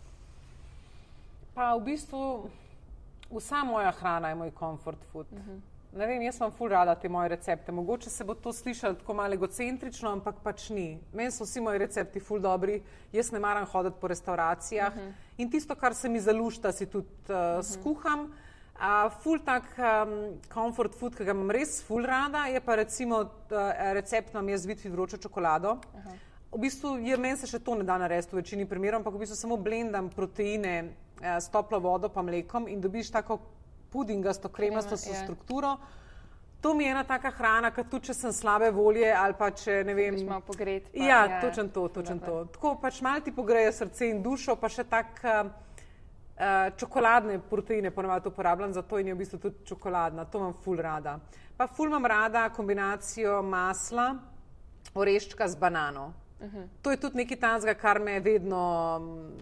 Pa v bistvu vsa moja hrana je moj comfort food. Uh -huh. Ne vem, jaz imam ful rada te moje recepte. Mogoče se bo to slišalo tako malo egocentrično, ampak pač ni. Meni so vsi moji recepti ful dobri, jaz ne maram hoditi po restauracijah uh -huh. in tisto, kar se mi zalušta, si tudi uh, uh -huh. skuham. Uh, ful tak um, comfort food, ki ga imam res ful rada, je pa recimo uh, recept imam jaz z Bitfit vročo čokolado. Uh -huh. V bistvu, je, meni se še to ne da narediti v večini primerov, ampak v bistvu samo blendam proteine eh, s toplo vodo pa mlekom in dobiš tako pudingasto, kremasto Krema, strukturo. To mi je ena taka hrana, kad tudi če sem slabe volje ali pa če ne vem... Malo pogret. Pa, ja, ja, točen to, točen to. Tako pač malo ti pogreje srce in dušo, pa še tak uh, čokoladne proteine ponovadi uporabljam, zato in je v bistvu tudi čokoladna. To imam ful rada. Pa ful imam rada kombinacijo masla, oreščka z banano. Uh -huh. To je tudi nekaj tazga, kar me vedno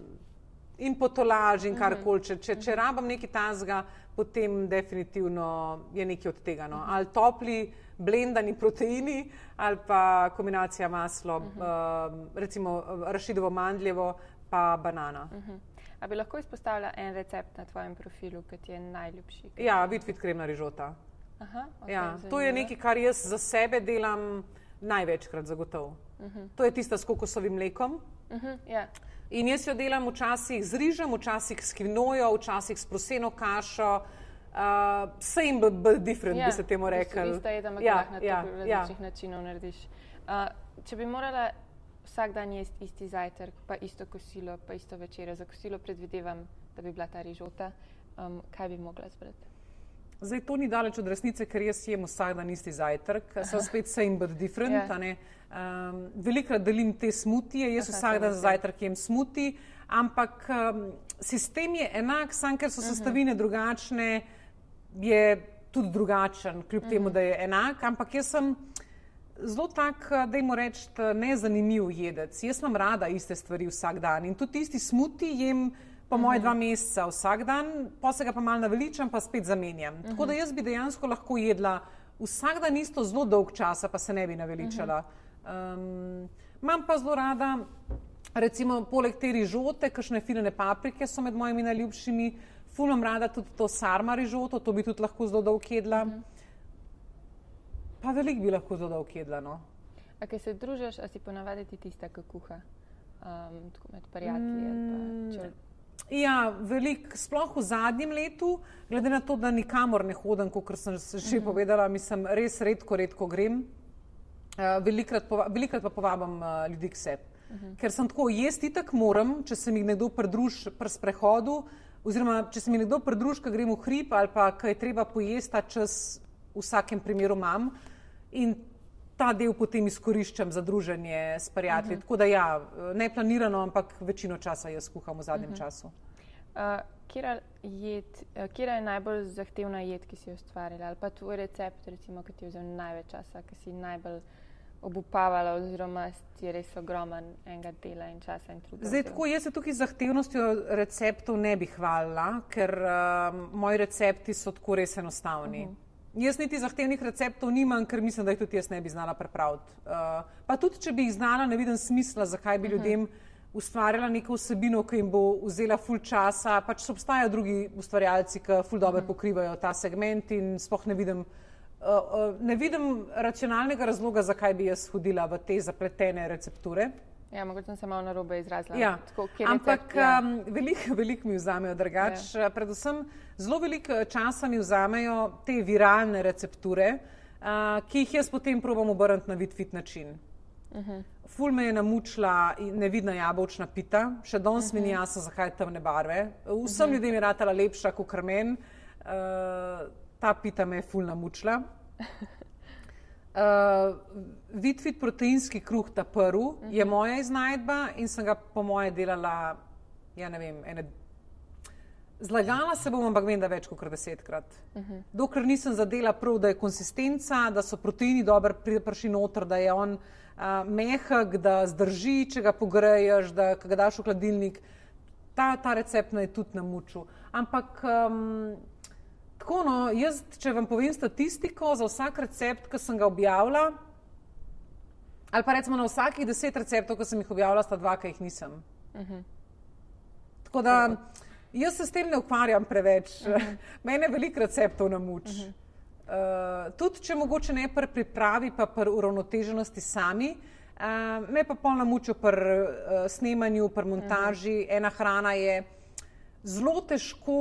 in potolaži in karkoli. Če, če, če rabam nekaj tazga, potem definitivno je nekaj od tega. No. Uh -huh. Ali topli, blendani proteini, ali pa kombinacija maslo, uh -huh. uh, recimo rašidovo mandljevo pa banana. Uh -huh. A bi lahko izpostavila en recept na tvojem profilu, ki ti je najljubši? Ja, Bitfit kremna rižota. Aha, okay, ja, to je nekaj, kar jaz za sebe delam največkrat zagotovo. Uh -huh. To je tista s kokosovim mlekom. Uh -huh, yeah. In jaz jo delam včasih z rižem, včasih s kvinojo, včasih s proseno kašo. Uh, same but, but different, yeah. bi se temu rekel. Isto je, da ampak ja, na ja, različnih ja. načinov narediš. Uh, če bi morala vsak dan jesti isti zajtrk, pa isto kosilo, pa isto večerjo, za kosilo predvidevam, da bi bila ta rižota, um, kaj bi mogla zbrati? Zdaj, to ni daleč od resnice, ker jaz jem vsak dan isti zajtrk, sem spet same but different. Yeah. Um, velikrat delim te smutije, jaz Aha, vsak dan za zajtrk jem smuti, ampak um, sistem je enak, sam ker so sestavine uh -huh. drugačne, je tudi drugačen, kljub uh -huh. temu, da je enak, ampak jaz sem zelo tak, dajmo reči, nezanimiv jedec. Jaz imam rada iste stvari vsak dan in tudi isti smuti jem po moje dva meseca vsak dan, pa se ga pa malo naveličam, pa spet zamenjam. Uh-huh. Tako da jaz bi dejansko lahko jedla vsak dan isto zelo dolg časa, pa se ne bi naveličala. Um, imam pa zelo rada, recimo, poleg te rižote, kakšne filene paprike so med mojimi najljubšimi. Ful imam rada tudi to sarma rižoto, to bi tudi lahko zelo dolg jedla. Uh-huh. Pa veliko bi lahko zelo dolg jedla, no. A kaj se družiš, a si ponavadi ti tista, ki kuha? Um, tako med prijatelji ali pa... Ja, veliko, sploh v zadnjem letu, glede na to, da nikamor ne hodim, kot sem že uh-huh. povedala, mislim, res redko, redko grem. Uh, velikrat, pova, velikrat pa povabim uh, ljudi k sebi. Uh-huh. Ker sem tako, jaz itak moram, če se mi nekdo pridruž pri sprehodu, oziroma če se mi nekdo pridruž, ko grem v hrib ali pa ko je treba pojesti, ta čas v vsakem primeru imam in ta del potem izkoriščam za druženje s prijatelji. Uh-huh. Tako da ja, ne planirano, ampak večino časa jaz kuham v zadnjem uh-huh. času. Uh, Kjera je najbolj zahtevna jed, ki si jo ustvarila? Ali pa tvoj recept, recimo, ki ti je vzel največ časa, ki si najbolj obupavala oziroma ti je res ogromen enega dela in časa in truda? Zdaj tako, jaz se tukaj z zahtevnostjo receptov ne bi hvalila, ker uh, moji recepti so tako res enostavni. Uh-huh. Jaz niti zahtevnih receptov nimam, ker mislim, da jih tudi jaz ne bi znala pripraviti. Uh, pa tudi, če bi jih znala, ne vidim smisla, zakaj bi uh-huh. ljudem ustvarjala neko vsebino, ki jim bo vzela ful časa. Pač obstajajo drugi ustvarjalci, ki ful dobro uh-huh. pokrivajo ta segment in sploh ne vidim, uh, uh, ne vidim racionalnega razloga, zakaj bi jaz hodila v te zapletene recepture. Ja, mogoče sem se malo narobe izrazila. Ja, tako, ampak ja. um, veliko velik mi vzamejo drugač. Ja. Predvsem zelo veliko časa mi vzamejo te viralne recepture, uh, ki jih jaz potem probam obrniti na vid-fit način. Uh-huh. Ful me je namučila nevidna jabolčna pita, še danes uh-huh. mi ni jasno, zakaj je temne barve. Vsem uh-huh. ljudem je ratala lepša kot men. Uh, ta pita me je ful namučila. Uh, vid-fit proteinski kruh ta prv uh-huh. je moja iznajdba in sem ga po moje delala, ja ne vem, ene... Zlagala se bom, ampak vem, da več kot desetkrat. Uh-huh. Dokler nisem zadela prav, da je konsistenca, da so proteini dobro prišli noter, da je on uh, mehek, da zdrži, če ga pogreješ, da ga daš v hladilnik. Ta, ta recept me je tudi namučil. Ampak... Um, Tako, no, jaz, če vam povem statistiko, za vsak recept, ki sem ga objavila, ali pa recimo na vsakih deset receptov, ki sem jih objavila, sta dva, ki jih nisem. Uh-huh. Tako da, jaz se s tem ne ukvarjam preveč. Uh-huh. Mene veliko receptov namuč. Uh-huh. Uh, tudi, če mogoče ne pri pripravi, pa pri uravnoteženosti sami, uh, me pa pol namučijo pri uh, snemanju, pri montaži. Uh-huh. Ena hrana je zelo težko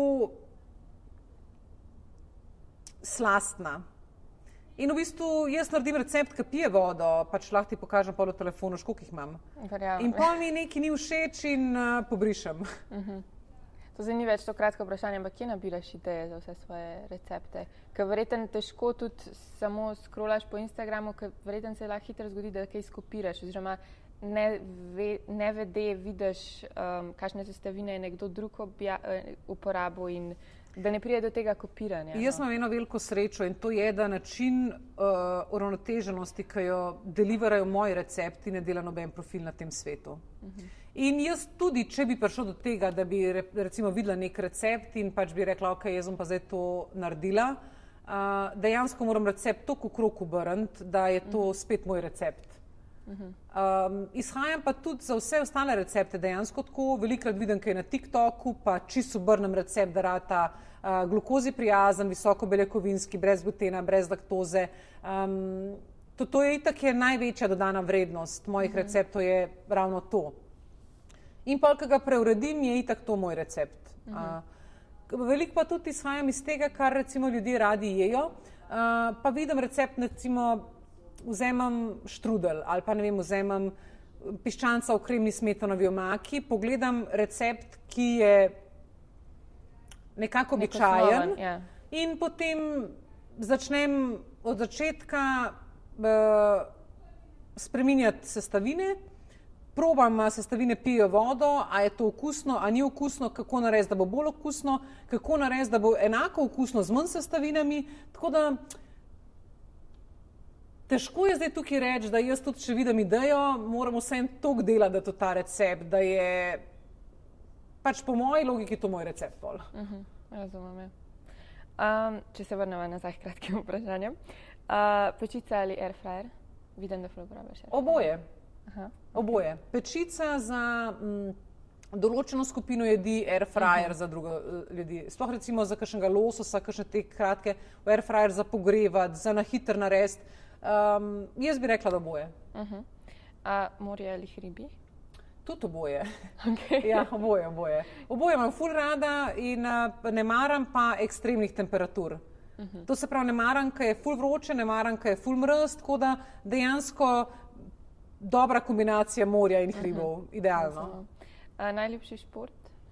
slastna. In v bistvu jaz naredim recept, ki pije vodo, pač lahko ti pokažem pol v telefonu, koliko jih imam. Verjam. In pol mi nekaj ni všeč in uh, pobrišem. Uh-huh. To zdaj ni več to kratko vprašanje, ampak kje nabiraš ideje za vse svoje recepte? Ker verjetno težko tudi samo scrollaš po Instagramu, ker verjetno se lahko hitro zgodi, da kaj skopiraš, oziroma ne, ve, ne vede, vidiš, um, kakšne sestavine je nekdo drug obja, uporabil in da ne pride do tega kopiranja. Jaz imam no? eno veliko srečo in to je, da način uh, uravnoteženosti, ki jo deliverajo moji recepti, ne dela noben profil na tem svetu. Uh-huh. In jaz tudi, če bi prišel do tega, da bi re, recimo videla nek recept in pač bi rekla, ok, jaz bom pa zdaj to naredila, uh, dejansko moram recept toliko okrog obrniti, da je to uh-huh. spet moj recept. Uh-huh. Um, izhajam pa tudi za vse ostale recepte dejansko tako, velikrat vidim, kaj je na TikToku, pa čisto obrnem recept, da rata uh, glukozi prijazen, visoko beljakovinski, brez glutena, brez laktoze. Um, to, to je itak je največja dodana vrednost mojih uh-huh. receptov je ravno to. In pa, ko ga preuredim, je itak to moj recept. Uh-huh. Uh, veliko pa tudi izhajam iz tega, kar recimo ljudje radi jejo, uh, pa vidim recept, recimo vzemam štrudel ali pa ne vem, vzemam piščanca v kremni smetanovi omaki, pogledam recept, ki je nekako običajen yeah. in potem začnem od začetka uh, spreminjati sestavine, probam, sestavine pijejo vodo, a je to okusno, a ni okusno, kako narediti, da bo bolj okusno, kako narediti, da bo enako okusno z manj sestavinami, tako da težko je zdaj tukaj reči, da jaz tudi, če vidim idejo, moram vsem toliko delati, da to ta recept, da je pač po moji logiki to moj recept pol. Uh -huh, razumem. Um, če se vrnemo nazaj k kratkim vprašanjem. Uh, pečica ali air fryer? Vidim, da ful uporabljaš air fryer. Oboje. Aha, Oboje. okay. Pečica za m, določeno skupino jedi, air fryer uh -huh. za drugo uh, ljudi. Sploh recimo za kakšnega lososa, kakšne te kratke, air fryer za pogrevati, za na hiter narediti. Um, jaz bi rekla, da oboje. Uh -huh. uh, morje ali hribi? Tudi oboje. Okay. Ja, oboje, oboje. Oboje imam ful rada in uh, ne maram pa ekstremnih temperatur. Uh -huh. To se pravi, ne maram, kaj je ful vroče, ne maram, kaj je ful mrz, tako da dejansko dobra kombinacija morja in hribov, uh -huh. idealno. Uh, najljubši šport?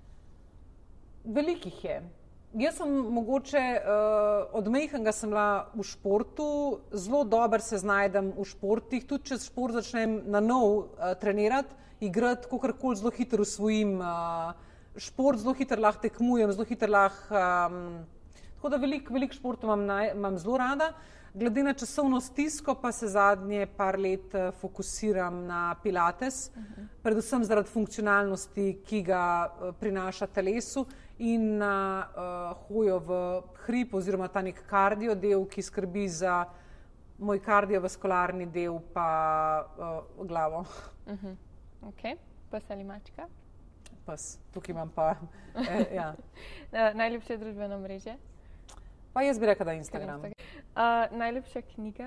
Velikih je. Jaz sem mogoče uh, od majhnega sem bila v športu, zelo dobro se znajdem v športih, tudi če šport začnem na nov uh, trenirati, igrati, kakorkoli zelo hitro usvojim uh, šport, zelo hitro lahko tekmujem, zelo hitro lahko, um, tako da velik, velik šport imam, naj, imam zelo rada. Glede na časovno stisko pa se zadnje par let uh, fokusiram na pilates, uh -huh. predvsem zaradi funkcionalnosti, ki ga uh, prinaša telesu in na uh, hojo v hrib oziroma ta nek kardio del, ki skrbi za moj kardiovaskularni del pa uh, glavo. Uh -huh. Ok, pes ali mačka? Pes, tukaj imam pa, eh, ja. uh, najljubše družbeno mrežje? Pa jaz bi rekla, da Instagram. Uh, najljubša knjiga?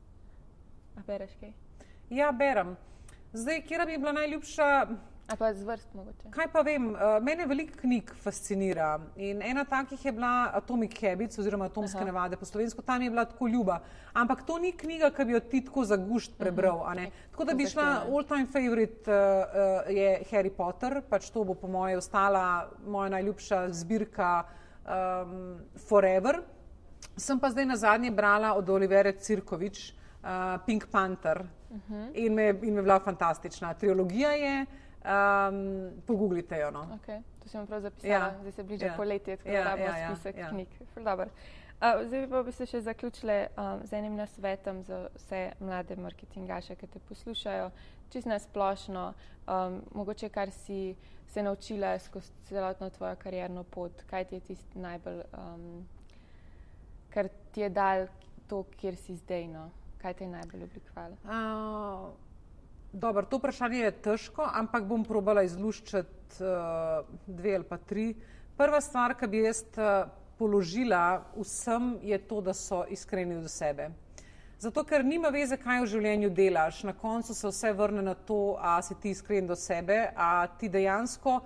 A bereš kaj? Ja, berem. Zdaj, kjera bi bila najljubša? A pa zvrst mogoče? Kaj pa vem, uh, mene veliko knjig fascinira in ena takih je bila Atomic Habits oziroma Atomske Aha. navade po slovensko, tam je bila tako ljuba. Ampak to ni knjiga, ki bi jo ti tako za gušt prebral, a ne? Okay. Tako da bi šla, all time favorite uh, uh, je Harry Potter, pač to bo po moje ostala moja najljubša zbirka um, forever. Sem pa zdaj na zadnje brala od Olivere Cirković uh, Pink Panther uh -huh. in, me, in me bila fantastična. Trilogija je, um, pogooglite jo. No. Okay. To sem prav zapisala, ja. Zdaj se bliža ja. poletje, tako ja, da rabimo ja, spisek ja. knjig. Uh, zdaj pa bi se še zaključile um, z enim nasvetom za vse mlade marketingaše, ki te poslušajo, čisto nasplošno, um, mogoče kar si se naučila skozi celotno tvojo karierno pot, kaj ti je tisto najbolj, um, kar ti je dal to, kjer si zdaj, no? Kaj te je najbolj oblikovalo? Uh, dobro, to vprašanje je težko, ampak bom probala izluščiti uh, dve ali pa tri. Prva stvar, ki bi jaz uh, položila vsem, je to, da so iskreni do sebe. Zato, ker nima veze, kaj v življenju delaš. Na koncu se vse vrne na to, a si ti iskren do sebe, a ti dejansko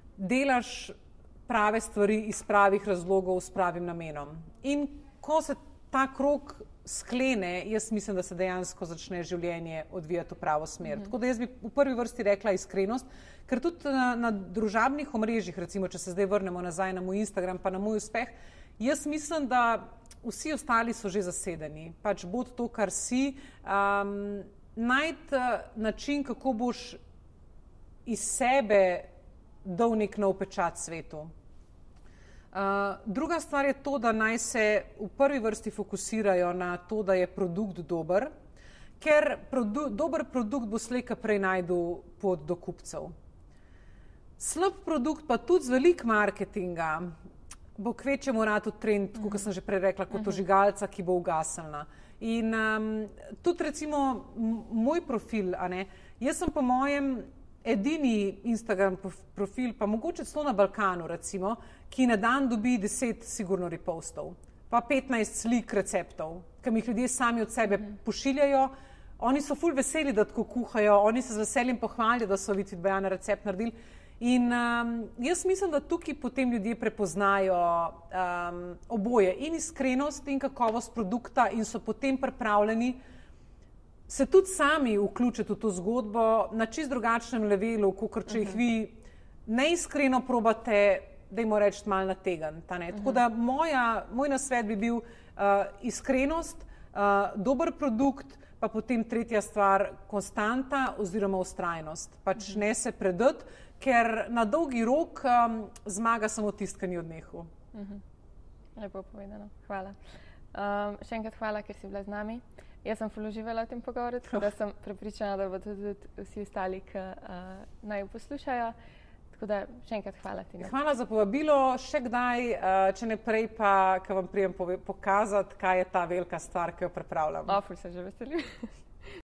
delaš prave stvari iz pravih razlogov s pravim namenom. In ko se ta krog sklene, jaz mislim, da se dejansko začne življenje odvijati v pravo smer. Mm. Tako da jaz bi v prvi vrsti rekla iskrenost, ker tudi na, na družabnih omrežjih, recimo, če se zdaj vrnemo nazaj na moj Instagram pa na moj uspeh, jaz mislim, da vsi ostali so že zasedeni. Pač bod to, kar si. Um, najti način, kako boš iz sebe dal nek nov pečat svetu. Uh, druga stvar je to, da naj se v prvi vrsti fokusirajo na to, da je produkt dober, ker produ dober produkt bo slej kot prej najdu pot do kupcev. Slab produkt pa tudi z velik marketinga bo kvečemu rad trend, uh -huh. kot sem že prej rekla, kot ožigalca, ki bo ugasnila. In um, tudi recimo moj profil, a ne, jaz sem po mojem edini Instagram profil, pa mogoče celo na Balkanu, recimo, ki na dan dobi deset sigurno repostov, pa petnajst slik receptov, ki mi jih ljudje sami od sebe pošiljajo. Oni so ful veseli, da tako kuhajo, oni se z veseljem pohvalijo, da so Vitvid Bajana recept naredili. In um, jaz mislim, da tukaj potem ljudje prepoznajo um, oboje, in iskrenost in kakovost produkta, in so potem pripravljeni se tudi sami vključiti v to zgodbo na čist drugačnem levelu, kot če jih vi neiskreno probate, dajmo reči, malo nategniti. Uh-huh. Tako da moja, moj nasvet bi bil uh, iskrenost, uh, dober produkt, pa potem tretja stvar, konstanta oziroma vztrajnost. Pač uh-huh. ne se predati, ker na dolgi rok um, zmaga samo tisti, ki ni odnehal. Uh-huh. Lepo povedano. Hvala. Um, še enkrat hvala, ker si bila z nami. Jaz sem ful uživala v tem pogovoru, tako da sem prepričana, da bodo tudi vsi ostali, ki uh, naj jo poslušajo. Tako da še enkrat hvala ti. Hvala za povabilo. Še kdaj, uh, če ne prej pa, ki vam prijem pokazati, kaj je ta velika stvar, ki jo pripravljam. O, ful se že veselim.